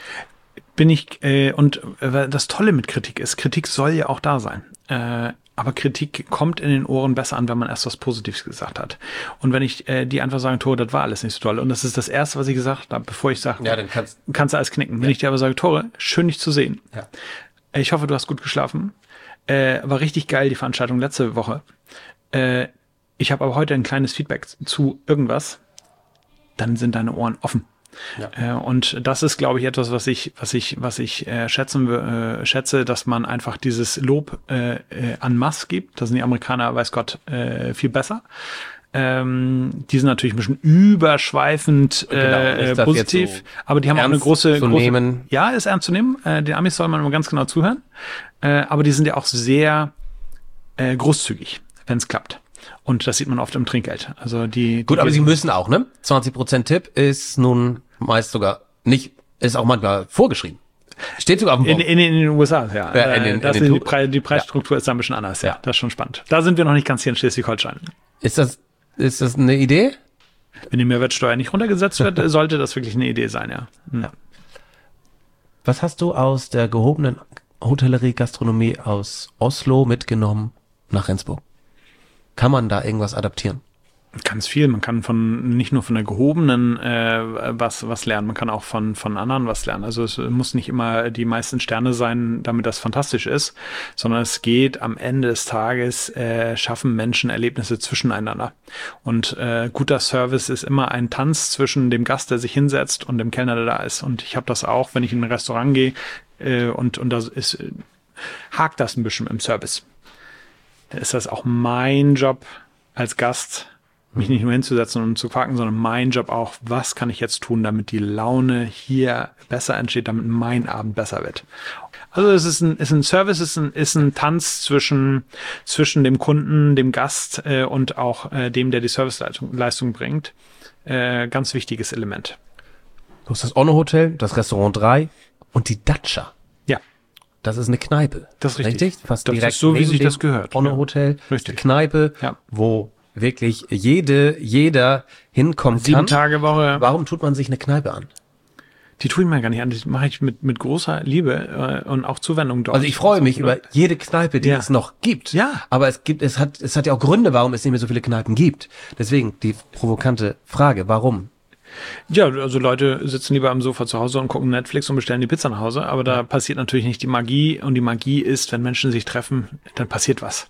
Speaker 1: Und das Tolle mit Kritik ist, Kritik soll ja auch da sein. Aber Kritik kommt in den Ohren besser an, wenn man erst was Positives gesagt hat. Und wenn ich die einfach sage, Tore, das war alles nicht so toll. Und das ist das Erste, was ich gesagt habe, bevor ich sage,
Speaker 2: ja, dann
Speaker 1: kannst du alles knicken. Wenn ich dir aber sage, Tore, schön dich zu sehen.
Speaker 2: Ja.
Speaker 1: Ich hoffe, du hast gut geschlafen. War richtig geil, die Veranstaltung letzte Woche. Ich habe aber heute ein kleines Feedback zu irgendwas. Dann sind deine Ohren offen. Ja. Und das ist, glaube ich, etwas, was ich schätze, dass man einfach dieses Lob en masse gibt. Da sind die Amerikaner, weiß Gott, viel besser. Die sind natürlich ein bisschen überschweifend positiv, aber die haben auch eine große ja, ist ernst zu nehmen. Den Amis soll man immer ganz genau zuhören. Aber die sind ja auch sehr großzügig, wenn es klappt. Und das sieht man oft im Trinkgeld. Also
Speaker 2: Gut, aber sie müssen auch, ne? 20% Tipp ist nun meist sogar nicht, ist auch manchmal vorgeschrieben. Steht sogar auf dem
Speaker 1: in den USA, ja. Die Preisstruktur ist da ein bisschen anders, ja. Das ist schon spannend. Da sind wir noch nicht ganz hier in Schleswig-Holstein.
Speaker 2: Ist das eine Idee?
Speaker 1: Wenn die Mehrwertsteuer nicht runtergesetzt wird, sollte das wirklich eine Idee sein, ja. Ja.
Speaker 2: Was hast du aus der gehobenen Hotellerie, Gastronomie aus Oslo mitgenommen nach Rendsburg? Kann man da irgendwas adaptieren?
Speaker 1: Ganz viel. Man kann nicht nur von der gehobenen was lernen, man kann auch von anderen was lernen. Also es muss nicht immer die meisten Sterne sein, damit das fantastisch ist, sondern es geht am Ende des Tages, schaffen Menschen Erlebnisse zwischeneinander. Und guter Service ist immer ein Tanz zwischen dem Gast, der sich hinsetzt, und dem Kellner, der da ist. Und ich habe das auch, wenn ich in ein Restaurant gehe und das hakt das ein bisschen im Service. Da ist das auch mein Job als Gast, mich nicht nur hinzusetzen und zu quaken, sondern mein Job auch, was kann ich jetzt tun, damit die Laune hier besser entsteht, damit mein Abend besser wird. Also es ist ein Service, ist ein Tanz zwischen dem Kunden, dem Gast und auch dem, der die Serviceleistung bringt. Ganz wichtiges Element.
Speaker 2: Du hast das Onno Hotel, das Restaurant 3 und die Datscha.
Speaker 1: Ja.
Speaker 2: Das ist eine Kneipe.
Speaker 1: Das ist richtig.
Speaker 2: Fast
Speaker 1: das
Speaker 2: direkt
Speaker 1: ist so, wie
Speaker 2: neben
Speaker 1: sich
Speaker 2: dem
Speaker 1: das gehört.
Speaker 2: Onno-Hotel.
Speaker 1: Richtig.
Speaker 2: Die Kneipe, wo wirklich jeder hinkommen
Speaker 1: 7
Speaker 2: kann.
Speaker 1: 7 Tage Woche.
Speaker 2: Warum tut man sich eine Kneipe an?
Speaker 1: Die tue ich mir gar nicht an. Die mache ich mit großer Liebe und auch Zuwendung dort.
Speaker 2: Also ich freue mich über jede Kneipe, die es noch gibt.
Speaker 1: Ja.
Speaker 2: Aber es hat ja auch Gründe, warum es nicht mehr so viele Kneipen gibt. Deswegen die provokante Frage, warum?
Speaker 1: Ja, also Leute sitzen lieber am Sofa zu Hause und gucken Netflix und bestellen die Pizza nach Hause. Aber da passiert natürlich nicht die Magie. Und die Magie ist, wenn Menschen sich treffen, dann passiert was.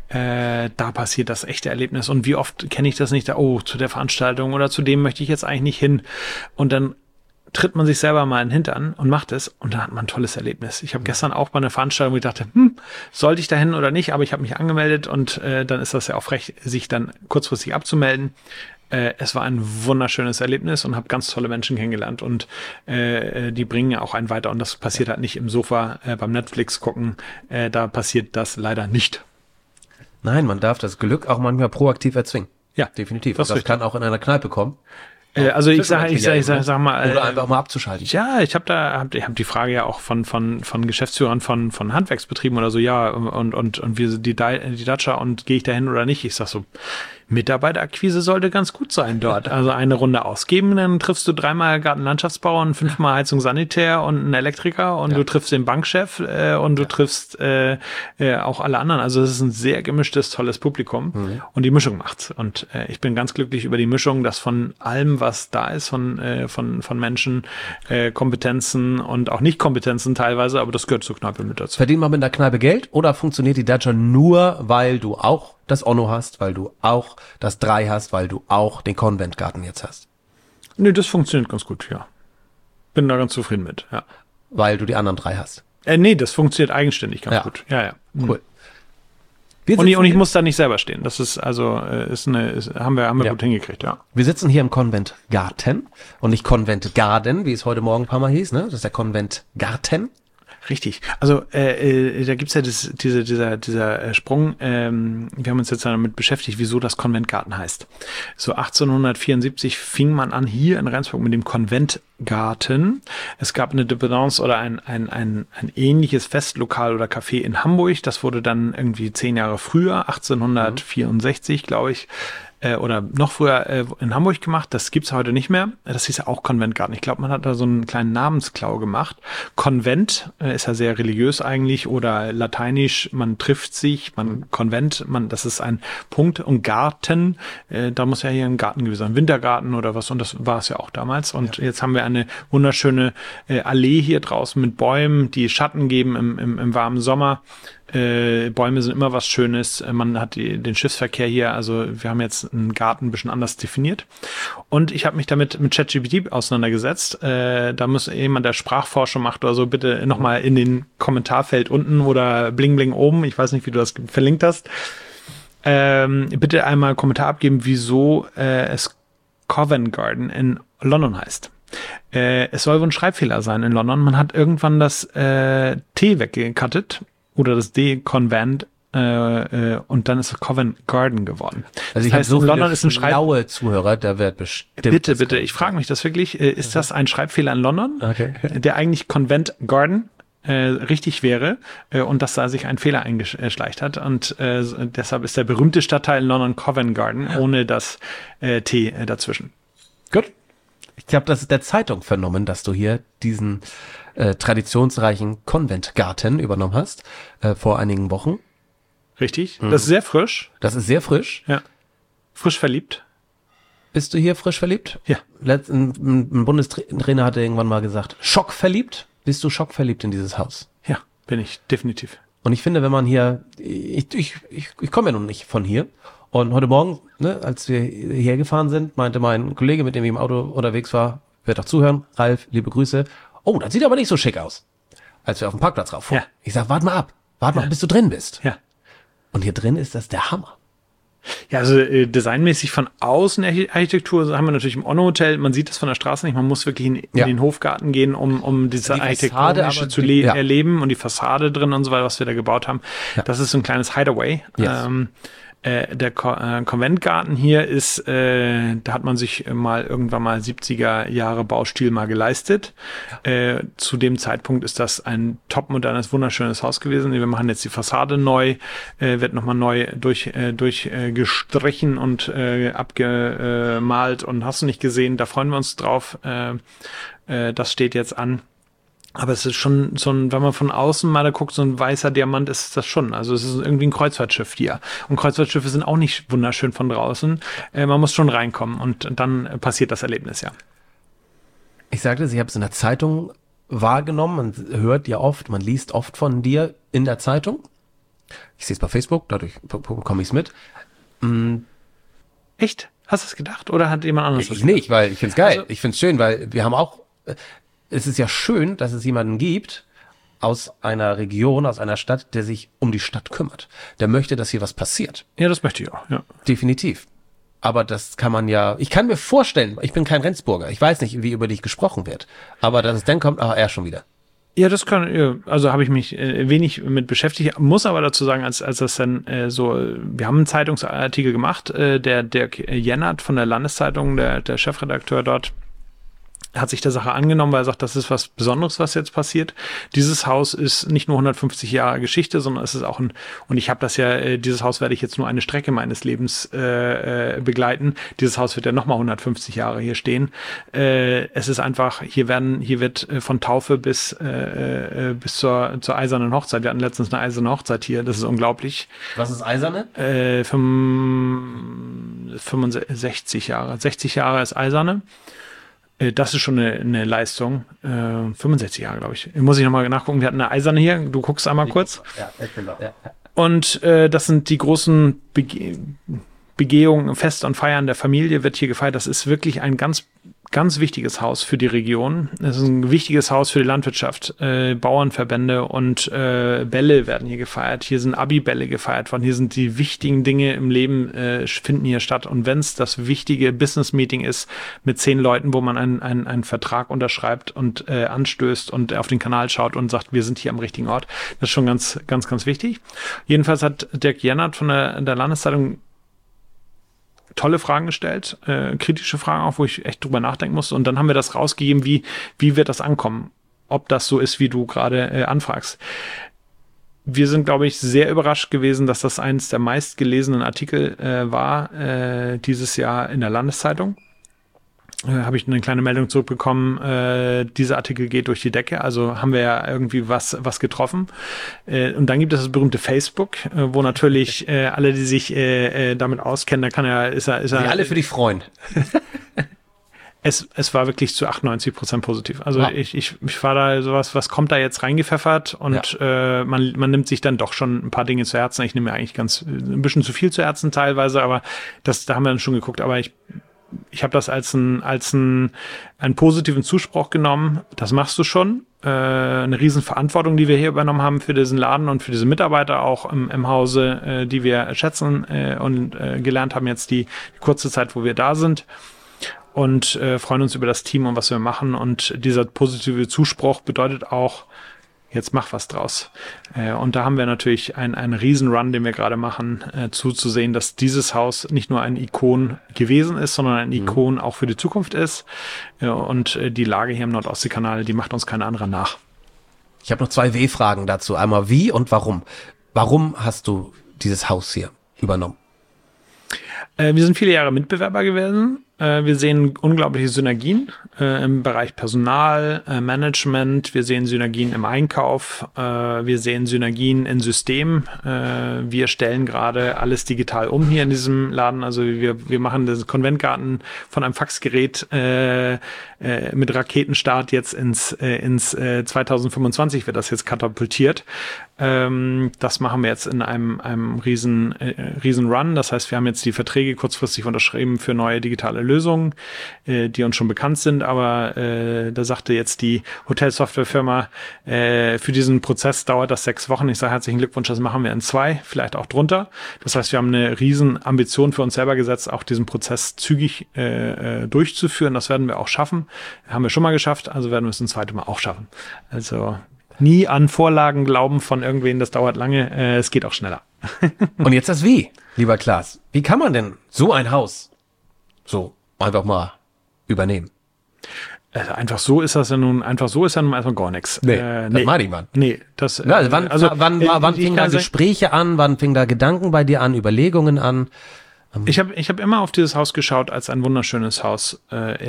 Speaker 1: Da passiert das echte Erlebnis. Und wie oft kenne ich das nicht? Zu der Veranstaltung oder zu dem möchte ich jetzt eigentlich nicht hin. Und dann tritt man sich selber mal in den Hintern und macht es und dann hat man ein tolles Erlebnis. Ich habe gestern auch bei einer Veranstaltung gedacht, sollte ich da hin oder nicht, aber ich habe mich angemeldet und dann ist das ja auch frech, sich dann kurzfristig abzumelden. Es war ein wunderschönes Erlebnis und habe ganz tolle Menschen kennengelernt und die bringen ja auch einen weiter und das passiert halt nicht im Sofa beim Netflix gucken. Da passiert das leider nicht.
Speaker 2: Nein, man darf das Glück auch manchmal proaktiv erzwingen.
Speaker 1: Ja,
Speaker 2: definitiv. Das kann auch in einer Kneipe kommen.
Speaker 1: Also ich sag mal,
Speaker 2: oder einfach mal abzuschalten.
Speaker 1: Ja, ich hab die Frage ja auch von Geschäftsführern von Handwerksbetrieben oder so, ja, und wir die Dacia und gehe ich da hin oder nicht? Ich sag so, Mitarbeiterakquise sollte ganz gut sein dort. Also eine Runde ausgeben, dann triffst du 3-mal Gartenlandschaftsbauer und 5-mal Heizung Sanitär und einen Elektriker und du triffst den Bankchef und du triffst auch alle anderen. Also es ist ein sehr gemischtes, tolles Publikum und die Mischung macht's. Und ich bin ganz glücklich über die Mischung, dass von allem, was da ist, von Menschen, Kompetenzen und auch Nicht-Kompetenzen teilweise, aber das gehört zur Kneipe mit dazu.
Speaker 2: Verdient man mit der Kneipe Geld oder funktioniert die Dacia nur, weil du auch das Onno hast, weil du auch das 3 hast, weil du auch den Konventgarten jetzt hast?
Speaker 1: Nee, das funktioniert ganz gut, ja. Bin da ganz zufrieden mit, ja.
Speaker 2: Weil du die anderen 3 hast?
Speaker 1: Nee, das funktioniert eigenständig ganz gut. Ja.
Speaker 2: Cool.
Speaker 1: Und ich muss da nicht selber stehen. Das ist haben wir gut hingekriegt, ja.
Speaker 2: Wir sitzen hier im Konventgarten und nicht Konventgarden, wie es heute Morgen ein paar Mal hieß, ne? Das ist der Konventgarten.
Speaker 1: Richtig. Also da gibt's ja dieser Sprung. Wir haben uns jetzt damit beschäftigt, wieso das Konventgarten heißt. So 1874 fing man an hier in Rendsburg mit dem Konventgarten. Es gab eine Dependance oder ein ähnliches Festlokal oder Café in Hamburg. Das wurde dann irgendwie 10 Jahre früher, 1864, glaube ich. Oder noch früher in Hamburg gemacht. Das gibt's heute nicht mehr. Das hieß ja auch Konventgarten. Ich glaube, man hat da so einen kleinen Namensklau gemacht. Konvent ist ja sehr religiös eigentlich oder lateinisch. Man trifft sich, das ist ein Punkt. Und Garten, da muss ja hier ein Garten gewesen sein. Wintergarten oder was. Und das war es ja auch damals. Und jetzt haben wir eine wunderschöne Allee hier draußen mit Bäumen, die Schatten geben im warmen Sommer. Bäume sind immer was Schönes. Man hat den Schiffsverkehr hier. Also wir haben jetzt einen Garten ein bisschen anders definiert. Und ich habe mich damit mit ChatGPT auseinandergesetzt. Da muss jemand, der Sprachforschung macht oder so, bitte nochmal in den Kommentarfeld unten oder bling bling oben. Ich weiß nicht, wie du das verlinkt hast. Bitte einmal einen Kommentar abgeben, wieso es Covent Garden in London heißt. Es soll wohl ein Schreibfehler sein in London. Man hat irgendwann das T weggekattet. Oder das D, Convent, und dann ist es Covent Garden geworden.
Speaker 2: Also ich habe so viele schlaue Zuhörer, da wird bestimmt...
Speaker 1: Bitte, ich frage mich das wirklich, ist das ein Schreibfehler in London, der eigentlich Covent Garden richtig wäre und dass da sich ein Fehler eingeschleicht hat und deshalb ist der berühmte Stadtteil in London Covent Garden ohne das T dazwischen.
Speaker 2: Gut. Ich habe das der Zeitung vernommen, dass du hier diesen traditionsreichen Konventgarten übernommen hast, vor einigen Wochen.
Speaker 1: Richtig. Das ist sehr frisch.
Speaker 2: Das ist sehr frisch.
Speaker 1: Ja. Frisch verliebt.
Speaker 2: Bist du hier frisch verliebt?
Speaker 1: Ja.
Speaker 2: Ein Bundestrainer hatte irgendwann mal gesagt, schockverliebt? Bist du schockverliebt in dieses Haus?
Speaker 1: Ja, bin ich, definitiv.
Speaker 2: Und ich finde, wenn man hier, ich komme ja noch nicht von hier. Und heute Morgen, ne, als wir hierher gefahren sind, meinte mein Kollege, mit dem ich im Auto unterwegs war, wird auch zuhören, Ralf, liebe Grüße. Oh, das sieht aber nicht so schick aus, als wir auf dem Parkplatz rauf fuhren.
Speaker 1: Ja.
Speaker 2: Ich sag, warte mal ab, bis du drin bist.
Speaker 1: Ja.
Speaker 2: Und hier drin ist das der Hammer.
Speaker 1: Ja, also designmäßig von außen Architektur haben wir natürlich im Onno-Hotel, man sieht das von der Straße nicht, man muss wirklich in den Hofgarten gehen, um diese Architektur zu erleben und die Fassade drin und so weiter, was wir da gebaut haben. Ja. Das ist so ein kleines Hideaway.
Speaker 2: Yes.
Speaker 1: Der Konventgarten hier ist, da hat man sich irgendwann mal 70er Jahre Baustil mal geleistet. Zu dem Zeitpunkt ist das ein topmodernes, wunderschönes Haus gewesen. Wir machen jetzt die Fassade neu, wird nochmal neu durchgestrichen und abgemalt und hast du nicht gesehen, da freuen wir uns drauf. Das steht jetzt an. Aber es ist schon so ein, wenn man von außen mal da guckt, so ein weißer Diamant ist das schon. Also es ist irgendwie ein Kreuzfahrtschiff hier. Und Kreuzfahrtschiffe sind auch nicht wunderschön von draußen. Man muss schon reinkommen und dann passiert das Erlebnis, ja.
Speaker 2: Ich sagte, ich habe es in der Zeitung wahrgenommen. Man hört ja oft, man liest oft von dir in der Zeitung. Ich sehe es bei Facebook, dadurch bekomme ich es mit.
Speaker 1: Echt? Hast du es gedacht? Oder hat jemand anderes das
Speaker 2: gedacht? Nicht, weil ich finde es geil. Also, ich finde es schön, weil wir haben auch... Es ist ja schön, dass es jemanden gibt aus einer Region, aus einer Stadt, der sich um die Stadt kümmert. Der möchte, dass hier was passiert.
Speaker 1: Ja, das möchte ich auch, ja.
Speaker 2: Definitiv. Aber das kann man ja, ich kann mir vorstellen, ich bin kein Rendsburger, ich weiß nicht, wie über dich gesprochen wird, aber dass es dann kommt, er schon wieder.
Speaker 1: Ja, das kann, also habe ich mich wenig mit beschäftigt, muss aber dazu sagen, als das dann wir haben einen Zeitungsartikel gemacht, der Dirk Jennert von der Landeszeitung, der Chefredakteur dort, hat sich der Sache angenommen, weil er sagt, das ist was Besonderes, was jetzt passiert. Dieses Haus ist nicht nur 150 Jahre Geschichte, sondern es ist auch und ich habe das ja, dieses Haus werde ich jetzt nur eine Strecke meines Lebens begleiten. Dieses Haus wird ja nochmal 150 Jahre hier stehen. Es ist einfach, hier wird von Taufe bis zur eisernen Hochzeit. Wir hatten letztens eine eiserne Hochzeit hier, das ist unglaublich.
Speaker 2: Was ist eiserne?
Speaker 1: 65 Jahre. 60 Jahre ist eiserne. Das ist schon eine Leistung. 65 Jahre, glaube ich. Muss ich nochmal nachgucken. Wir hatten eine eiserne hier. Du guckst einmal kurz. Ja, genau. Ja. Und das sind die großen Begehungen, Feste und Feiern der Familie wird hier gefeiert. Das ist wirklich ein ganz wichtiges Haus für die Region. Es ist ein wichtiges Haus für die Landwirtschaft. Bauernverbände und Bälle werden hier gefeiert. Hier sind Abi-Bälle gefeiert worden. Hier sind die wichtigen Dinge im Leben finden hier statt. Und wenn es das wichtige Business-Meeting ist mit 10 Leuten, wo man einen Vertrag unterschreibt und anstößt und auf den Kanal schaut und sagt, wir sind hier am richtigen Ort, das ist schon ganz wichtig. Jedenfalls hat Dirk Jennert von der Landeszeitung tolle Fragen gestellt, kritische Fragen auch, wo ich echt drüber nachdenken musste. Und dann haben wir das rausgegeben, wie wird das ankommen, ob das so ist, wie du gerade anfragst. Wir sind, glaube ich, sehr überrascht gewesen, dass das eins der meistgelesenen Artikel war dieses Jahr in der Landeszeitung. Habe ich eine kleine Meldung zurückbekommen, dieser Artikel geht durch die Decke, also haben wir ja irgendwie was getroffen. Und dann gibt es das berühmte Facebook, wo natürlich alle, die sich damit auskennen, ist er
Speaker 2: alle für dich freuen.
Speaker 1: Es war wirklich zu 98% positiv. Also ich war da sowas, was kommt da jetzt reingepfeffert und man nimmt sich dann doch schon ein paar Dinge zu Herzen. Ich nehme mir eigentlich ein bisschen zu viel zu Herzen teilweise, aber da haben wir dann schon geguckt, aber ich habe das als einen positiven Zuspruch genommen. Das machst du schon. Eine riesen Verantwortung, die wir hier übernommen haben für diesen Laden und für diese Mitarbeiter auch im Hause, die wir schätzen und gelernt haben jetzt die kurze Zeit, wo wir da sind. Und freuen uns über das Team und was wir machen. Und dieser positive Zuspruch bedeutet auch, jetzt mach was draus. Und da haben wir natürlich einen riesen Run, den wir gerade machen, zuzusehen, dass dieses Haus nicht nur ein Ikon gewesen ist, sondern ein Ikon auch für die Zukunft ist. Und die Lage hier im Nordostseekanal, die macht uns kein anderer nach.
Speaker 2: Ich habe noch 2 W-Fragen dazu. Einmal wie und warum. Warum hast du dieses Haus hier übernommen?
Speaker 1: Wir sind viele Jahre Mitbewerber gewesen. Wir sehen unglaubliche Synergien im Bereich Personal, Management. Wir sehen Synergien im Einkauf. Wir sehen Synergien in Systemen. Wir stellen gerade alles digital um hier in diesem Laden. Also wir machen den Konventgarten von einem Faxgerät mit Raketenstart jetzt ins 2025 wird das jetzt katapultiert. Das machen wir jetzt in einem riesen Run. Das heißt, wir haben jetzt die Verträge kurzfristig unterschrieben für neue digitale Lösungen, die uns schon bekannt sind. Aber da sagte jetzt die Hotelsoftwarefirma, für diesen Prozess dauert das 6 Wochen. Ich sage herzlichen Glückwunsch, das machen wir in 2, vielleicht auch drunter. Das heißt, wir haben eine riesen Ambition für uns selber gesetzt, auch diesen Prozess zügig durchzuführen. Das werden wir auch schaffen. Haben wir schon mal geschafft, also werden wir es ein zweites Mal auch schaffen. Also nie an Vorlagen glauben von irgendwen, das dauert lange, es geht auch schneller.
Speaker 2: Und jetzt das Wie, lieber Klaas. Wie kann man denn so ein Haus so einfach mal übernehmen?
Speaker 1: Also einfach so ist das ja nun erstmal gar nichts.
Speaker 2: Das meine ich, Mann.
Speaker 1: Nee, das,
Speaker 2: Ja, also wann fingen da Gespräche an, wann fingen da Gedanken bei dir an, Überlegungen an?
Speaker 1: Ich hab immer auf dieses Haus geschaut als ein wunderschönes Haus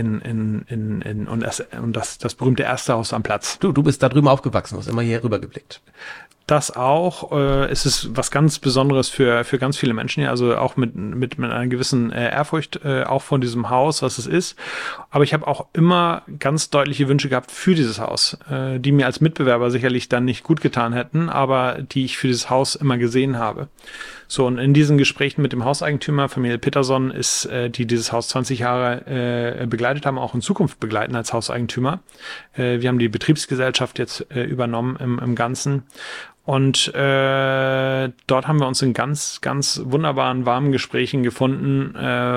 Speaker 1: und das berühmte erste Haus am Platz.
Speaker 2: Du bist da drüben aufgewachsen, hast immer hier rüber geblickt.
Speaker 1: Das auch. Es ist was ganz Besonderes für ganz viele Menschen hier, also auch mit einer gewissen Ehrfurcht auch von diesem Haus, was es ist. Aber ich habe auch immer ganz deutliche Wünsche gehabt für dieses Haus, die mir als Mitbewerber sicherlich dann nicht gut getan hätten, aber die ich für dieses Haus immer gesehen habe. So, und in diesen Gesprächen mit dem Hauseigentümer, Familie Peterson, die dieses Haus 20 Jahre begleitet haben, auch in Zukunft begleiten als Hauseigentümer. Wir haben die Betriebsgesellschaft jetzt übernommen im Ganzen. Und dort haben wir uns in ganz, ganz wunderbaren, warmen Gesprächen gefunden,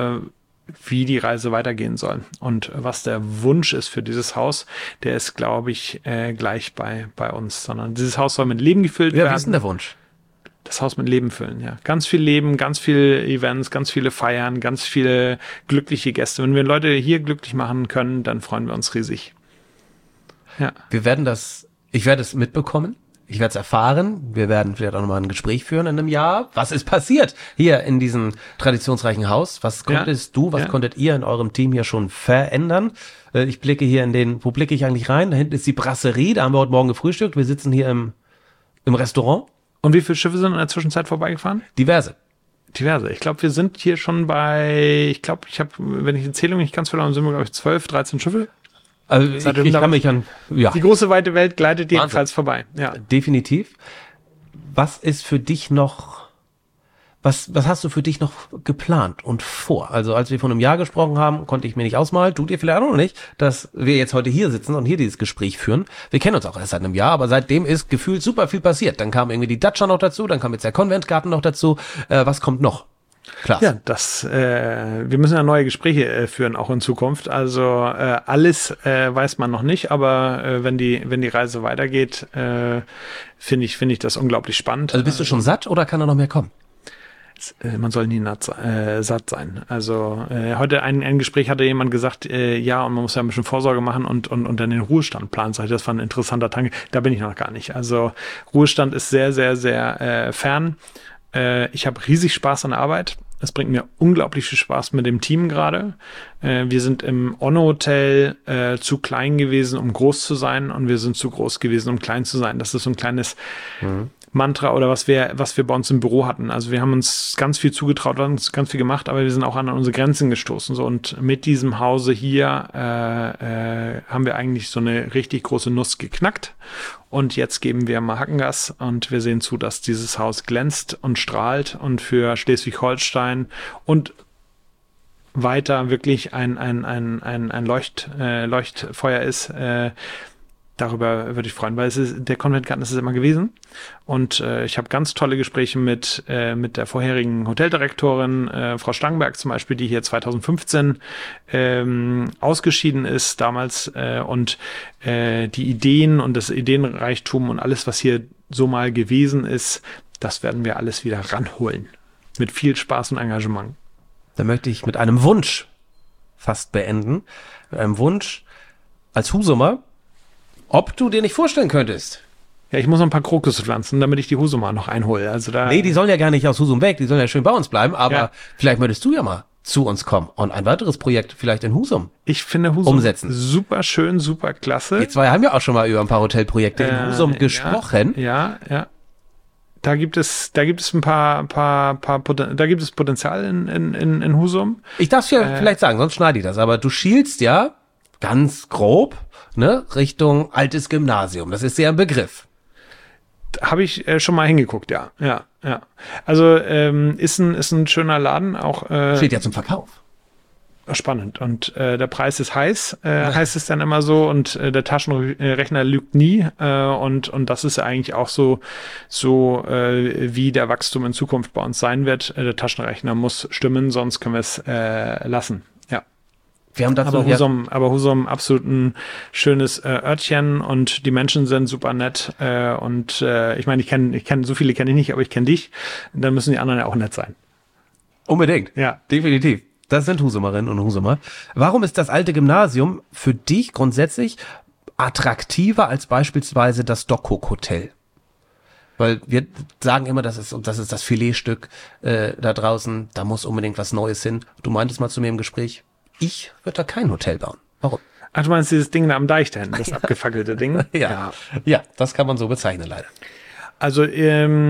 Speaker 1: wie die Reise weitergehen soll. Und was der Wunsch ist für dieses Haus, der ist, glaube ich, gleich bei uns. Sondern dieses Haus soll mit Leben gefüllt werden.
Speaker 2: Wie ist denn der Wunsch?
Speaker 1: Das Haus mit Leben füllen, ja. Ganz viel Leben, ganz viele Events, ganz viele Feiern, ganz viele glückliche Gäste. Wenn wir Leute hier glücklich machen können, dann freuen wir uns riesig. Ja.
Speaker 2: Ich werde es mitbekommen. Ich werde es erfahren. Wir werden vielleicht auch nochmal ein Gespräch führen in einem Jahr. Was ist passiert hier in diesem traditionsreichen Haus? Was konntet ihr in eurem Team hier schon verändern? Ich blicke hier wo blicke ich eigentlich rein? Da hinten ist die Brasserie, da haben wir heute Morgen gefrühstückt. Wir sitzen hier im Restaurant.
Speaker 1: Und wie viele Schiffe sind in der Zwischenzeit vorbeigefahren?
Speaker 2: Diverse.
Speaker 1: Ich glaube, wir sind hier schon bei, wenn ich die Zählung nicht ganz verloren, sind wir, glaube ich, 12, 13 Schiffe.
Speaker 2: Also ich kann mich an, ja.
Speaker 1: Die große weite Welt gleitet jedenfalls vorbei. Ja.
Speaker 2: Definitiv. Was ist für dich noch, was hast du für dich noch geplant und vor? Also als wir vor einem Jahr gesprochen haben, konnte ich mir nicht ausmalen, tut ihr vielleicht auch noch nicht, dass wir jetzt heute hier sitzen und hier dieses Gespräch führen. Wir kennen uns auch erst seit einem Jahr, aber seitdem ist gefühlt super viel passiert. Dann kam irgendwie die Datscha noch dazu, dann kam jetzt der Konventgarten noch dazu. Was kommt noch? Klar.
Speaker 1: Ja, wir müssen ja neue Gespräche führen, auch in Zukunft. Also alles weiß man noch nicht, aber wenn die Reise weitergeht, finde ich das unglaublich spannend.
Speaker 2: Also bist du schon satt oder kann da noch mehr kommen?
Speaker 1: Man soll nie satt sein. Also heute ein Gespräch hatte jemand gesagt, ja, und man muss ja ein bisschen Vorsorge machen und dann den Ruhestand planen. Das war ein interessanter Tanke. Da bin ich noch gar nicht. Also Ruhestand ist sehr, sehr, sehr fern. Ich habe riesig Spaß an der Arbeit. Es bringt mir unglaublich viel Spaß mit dem Team gerade. Wir sind im Onno-Hotel zu klein gewesen, um groß zu sein, und wir sind zu groß gewesen, um klein zu sein. Das ist so ein kleines Mantra oder was wir bei uns im Büro hatten. Also wir haben uns ganz viel zugetraut, uns ganz viel gemacht, aber wir sind auch an unsere Grenzen gestoßen. So, und mit diesem Hause hier haben wir eigentlich so eine richtig große Nuss geknackt. Und jetzt geben wir mal Hackengas und wir sehen zu, dass dieses Haus glänzt und strahlt und für Schleswig-Holstein und weiter wirklich ein Leuchtfeuer ist. Darüber würde ich freuen, weil der Konventgarten ist es immer gewesen. Und ich habe ganz tolle Gespräche mit der vorherigen Hoteldirektorin, Frau Stangenberg zum Beispiel, die hier 2015 ausgeschieden ist damals. Und die Ideen und das Ideenreichtum und alles, was hier so mal gewesen ist, das werden wir alles wieder ranholen. Mit viel Spaß und Engagement.
Speaker 2: Da möchte ich mit einem Wunsch fast beenden. Mit einem Wunsch als Husumer, ob du dir nicht vorstellen könntest.
Speaker 1: Ja, ich muss noch ein paar Krokusse pflanzen, damit ich die Husuma noch einhole. Also
Speaker 2: Nee, die sollen ja gar nicht aus Husum weg, die sollen ja schön bei uns bleiben, aber vielleicht möchtest du ja mal zu uns kommen und ein weiteres Projekt vielleicht in Husum
Speaker 1: ich finde Husum
Speaker 2: umsetzen.
Speaker 1: Super schön, super klasse.
Speaker 2: Wir zwei haben ja auch schon mal über ein paar Hotelprojekte in Husum gesprochen.
Speaker 1: Ja. Da gibt es ein paar da gibt es Potenzial in Husum.
Speaker 2: Ich darf es ja vielleicht sagen, sonst schneide ich das, aber du schielst ja ganz grob, ne, Richtung altes Gymnasium. Das ist ja ein Begriff.
Speaker 1: Habe ich schon mal hingeguckt, ja. Also ist ein schöner Laden, auch
Speaker 2: steht ja zum Verkauf.
Speaker 1: Spannend. Und der Preis ist heiß, heißt es dann immer so, und der Taschenrechner lügt nie. Und das ist eigentlich auch so wie der Wachstum in Zukunft bei uns sein wird. Der Taschenrechner muss stimmen, sonst können wir es lassen. Ja.
Speaker 2: Wir haben dazu
Speaker 1: aber Husum absolut ein schönes Örtchen und die Menschen sind super nett und ich meine, ich kenne so viele kenne ich nicht, aber ich kenne dich. Dann müssen die anderen ja auch nett sein.
Speaker 2: Unbedingt.
Speaker 1: Ja,
Speaker 2: definitiv. Das sind Husumerinnen und Husumer. Warum ist das alte Gymnasium für dich grundsätzlich attraktiver als beispielsweise das Dockhook Hotel? Weil wir sagen immer, das ist das Filetstück da draußen, da muss unbedingt was Neues hin. Du meintest mal zu mir im Gespräch, ich würde da kein Hotel bauen. Warum?
Speaker 1: Ach, du meinst dieses Ding da am Deich da hinten, das abgefackelte Ding?
Speaker 2: Ja, das kann man so bezeichnen leider.
Speaker 1: Also ich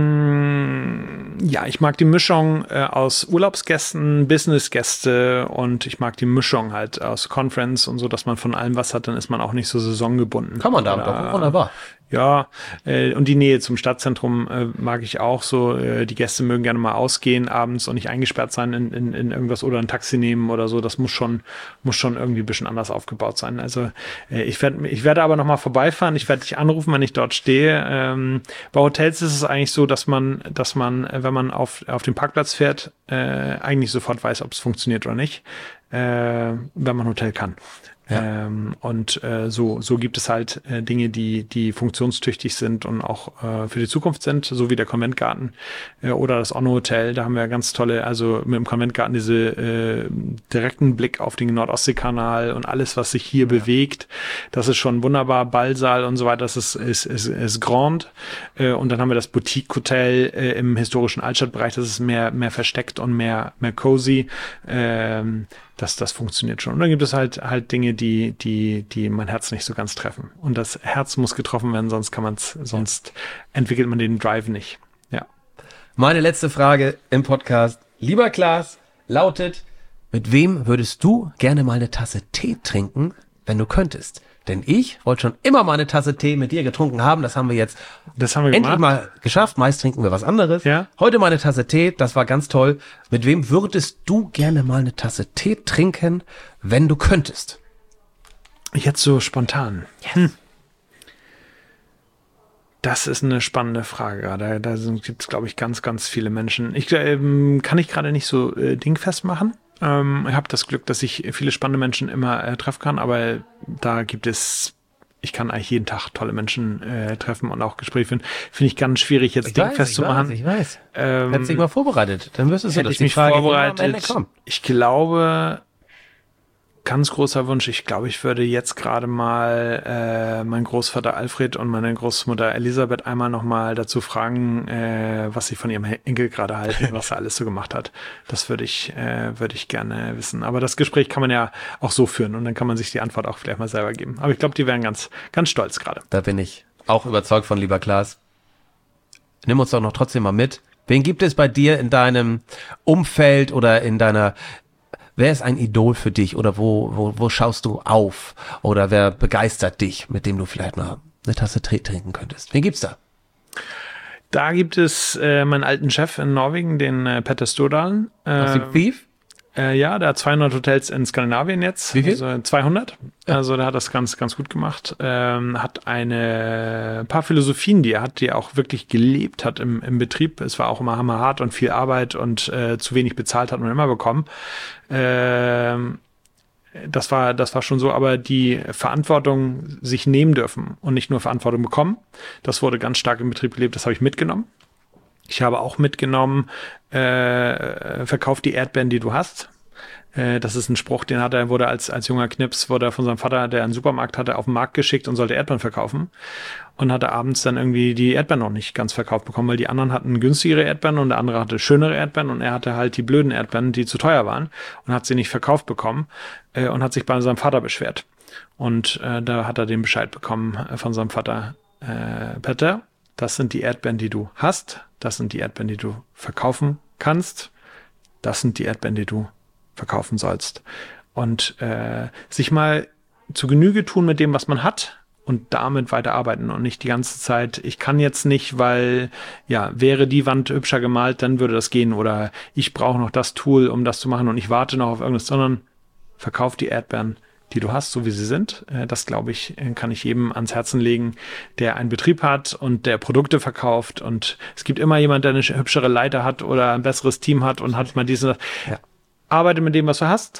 Speaker 1: mag die Mischung aus Urlaubsgästen, Businessgäste und ich mag die Mischung halt aus Conference und so, dass man von allem was hat, dann ist man auch nicht so saisongebunden.
Speaker 2: Kann man da doch, wunderbar.
Speaker 1: Ja, und die Nähe zum Stadtzentrum mag ich auch so. Die Gäste mögen gerne mal ausgehen abends und nicht eingesperrt sein in irgendwas oder ein Taxi nehmen oder so. Das muss schon irgendwie ein bisschen anders aufgebaut sein. Also ich werde aber noch mal vorbeifahren. Ich werde dich anrufen, wenn ich dort stehe. Bei Hotels ist es eigentlich so, dass man, wenn man auf den Parkplatz fährt, eigentlich sofort weiß, ob es funktioniert oder nicht, wenn man Hotel kann. Ja. So gibt es halt Dinge, die funktionstüchtig sind und auch für die Zukunft sind, so wie der Konventgarten oder das Onno Hotel. Da haben wir ganz tolle, also mit dem Konventgarten diese direkten Blick auf den Nord-Ostsee-Kanal und alles, was sich hier bewegt. Das ist schon wunderbar. Ballsaal und so weiter, das ist grand. Und dann haben wir das Boutique-Hotel im historischen Altstadtbereich. Das ist mehr versteckt und mehr cozy. Das funktioniert schon. Und dann gibt es halt Dinge, die mein Herz nicht so ganz treffen. Und das Herz muss getroffen werden, sonst entwickelt man den Drive nicht. Ja.
Speaker 2: Meine letzte Frage im Podcast, lieber Klaas, lautet: Mit wem würdest du gerne mal eine Tasse Tee trinken, wenn du könntest? Denn ich wollte schon immer mal eine Tasse Tee mit dir getrunken haben. Das haben wir endlich mal geschafft. Meist trinken wir was anderes.
Speaker 1: Ja.
Speaker 2: Heute mal eine Tasse Tee. Das war ganz toll. Mit wem würdest du gerne mal eine Tasse Tee trinken, wenn du könntest?
Speaker 1: Jetzt so spontan.
Speaker 2: Yes.
Speaker 1: Das ist eine spannende Frage gerade. Da gibt es, glaube ich, ganz, ganz viele Menschen. Kann ich gerade nicht so dingfest machen. Ich habe das Glück, dass ich viele spannende Menschen immer treffen kann, aber da gibt es, ich kann eigentlich jeden Tag tolle Menschen treffen und auch Gespräche führen. Finde ich ganz schwierig, jetzt dingfest zu machen.
Speaker 2: Ich weiß. Hättest dich mal vorbereitet, dann wüsstest du, dass
Speaker 1: ich mich vorbereitet. Ich glaube, ganz großer Wunsch, ich glaube, ich würde jetzt gerade mal meinen Großvater Alfred und meine Großmutter Elisabeth einmal nochmal dazu fragen, was sie von ihrem Enkel gerade halten, was er alles so gemacht hat. Das würde ich gerne wissen. Aber das Gespräch kann man ja auch so führen und dann kann man sich die Antwort auch vielleicht mal selber geben. Aber ich glaube, die wären ganz, ganz stolz gerade.
Speaker 2: Da bin ich auch überzeugt von, lieber Klaas. Nimm uns doch noch trotzdem mal mit. Wen gibt es bei dir in deinem Umfeld oder in deiner... Wer ist ein Idol für dich oder wo schaust du auf oder wer begeistert dich, mit dem du vielleicht mal eine Tasse Tee trinken könntest? Wen gibt's da?
Speaker 1: Da gibt es meinen alten Chef in Norwegen, den Petter Stordalen.
Speaker 2: Aus dem Thief?
Speaker 1: Ja, der hat 200 Hotels in Skandinavien jetzt.
Speaker 2: Wie viel?
Speaker 1: Also 200. Ja. Also der hat das ganz, ganz gut gemacht. Hat ein paar Philosophien, die er hat, die er auch wirklich gelebt hat im Betrieb. Es war auch immer hammerhart und viel Arbeit und zu wenig bezahlt hat man immer bekommen. Das war schon so, aber die Verantwortung sich nehmen dürfen und nicht nur Verantwortung bekommen, das wurde ganz stark im Betrieb gelebt, das habe ich mitgenommen. Ich habe auch mitgenommen, verkauf die Erdbeeren, die du hast. Das ist ein Spruch, den hat er, wurde als junger Knips, wurde er von seinem Vater, der einen Supermarkt hatte, auf den Markt geschickt und sollte Erdbeeren verkaufen. Und hatte abends dann irgendwie die Erdbeeren noch nicht ganz verkauft bekommen, weil die anderen hatten günstigere Erdbeeren und der andere hatte schönere Erdbeeren und er hatte halt die blöden Erdbeeren, die zu teuer waren und hat sie nicht verkauft bekommen und hat sich bei seinem Vater beschwert. Und da hat er den Bescheid bekommen von seinem Vater, Petter, das sind die Erdbeeren, die du hast, das sind die Erdbeeren, die du verkaufen kannst, das sind die Erdbeeren, die du verkaufen sollst. Und sich mal zu Genüge tun mit dem, was man hat und damit weiterarbeiten und nicht die ganze Zeit, ich kann jetzt nicht, weil, ja, wäre die Wand hübscher gemalt, dann würde das gehen oder ich brauche noch das Tool, um das zu machen und ich warte noch auf irgendwas, sondern verkauf die Erdbeeren, die du hast, so wie sie sind. Das, glaube ich, kann ich jedem ans Herzen legen, der einen Betrieb hat und der Produkte verkauft und es gibt immer jemand, der eine hübschere Leiter hat oder ein besseres Team hat und hat mal diesen, ja. Arbeite mit dem, was du hast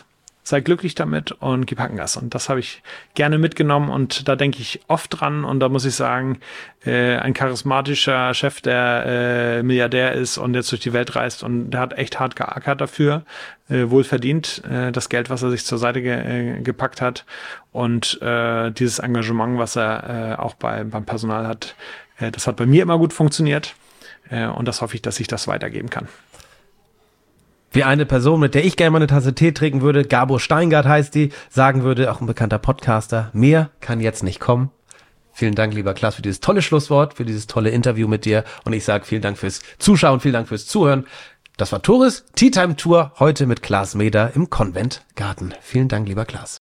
Speaker 1: sei glücklich damit und gib Hackengas. Und das habe ich gerne mitgenommen und da denke ich oft dran. Und da muss ich sagen, ein charismatischer Chef, der Milliardär ist und jetzt durch die Welt reist und der hat echt hart geackert dafür, wohlverdient, das Geld, was er sich zur Seite gepackt hat und dieses Engagement, was er auch beim Personal hat, das hat bei mir immer gut funktioniert und das hoffe ich, dass ich das weitergeben kann.
Speaker 2: Wie eine Person, mit der ich gerne mal eine Tasse Tee trinken würde, Gabor Steingart heißt die, sagen würde, auch ein bekannter Podcaster, mehr kann jetzt nicht kommen. Vielen Dank, lieber Klaas, für dieses tolle Schlusswort, für dieses tolle Interview mit dir. Und ich sage vielen Dank fürs Zuschauen, vielen Dank fürs Zuhören. Das war Toris Tea Time Tour, heute mit Klaas Meder im Convent Garten. Vielen Dank, lieber Klaas.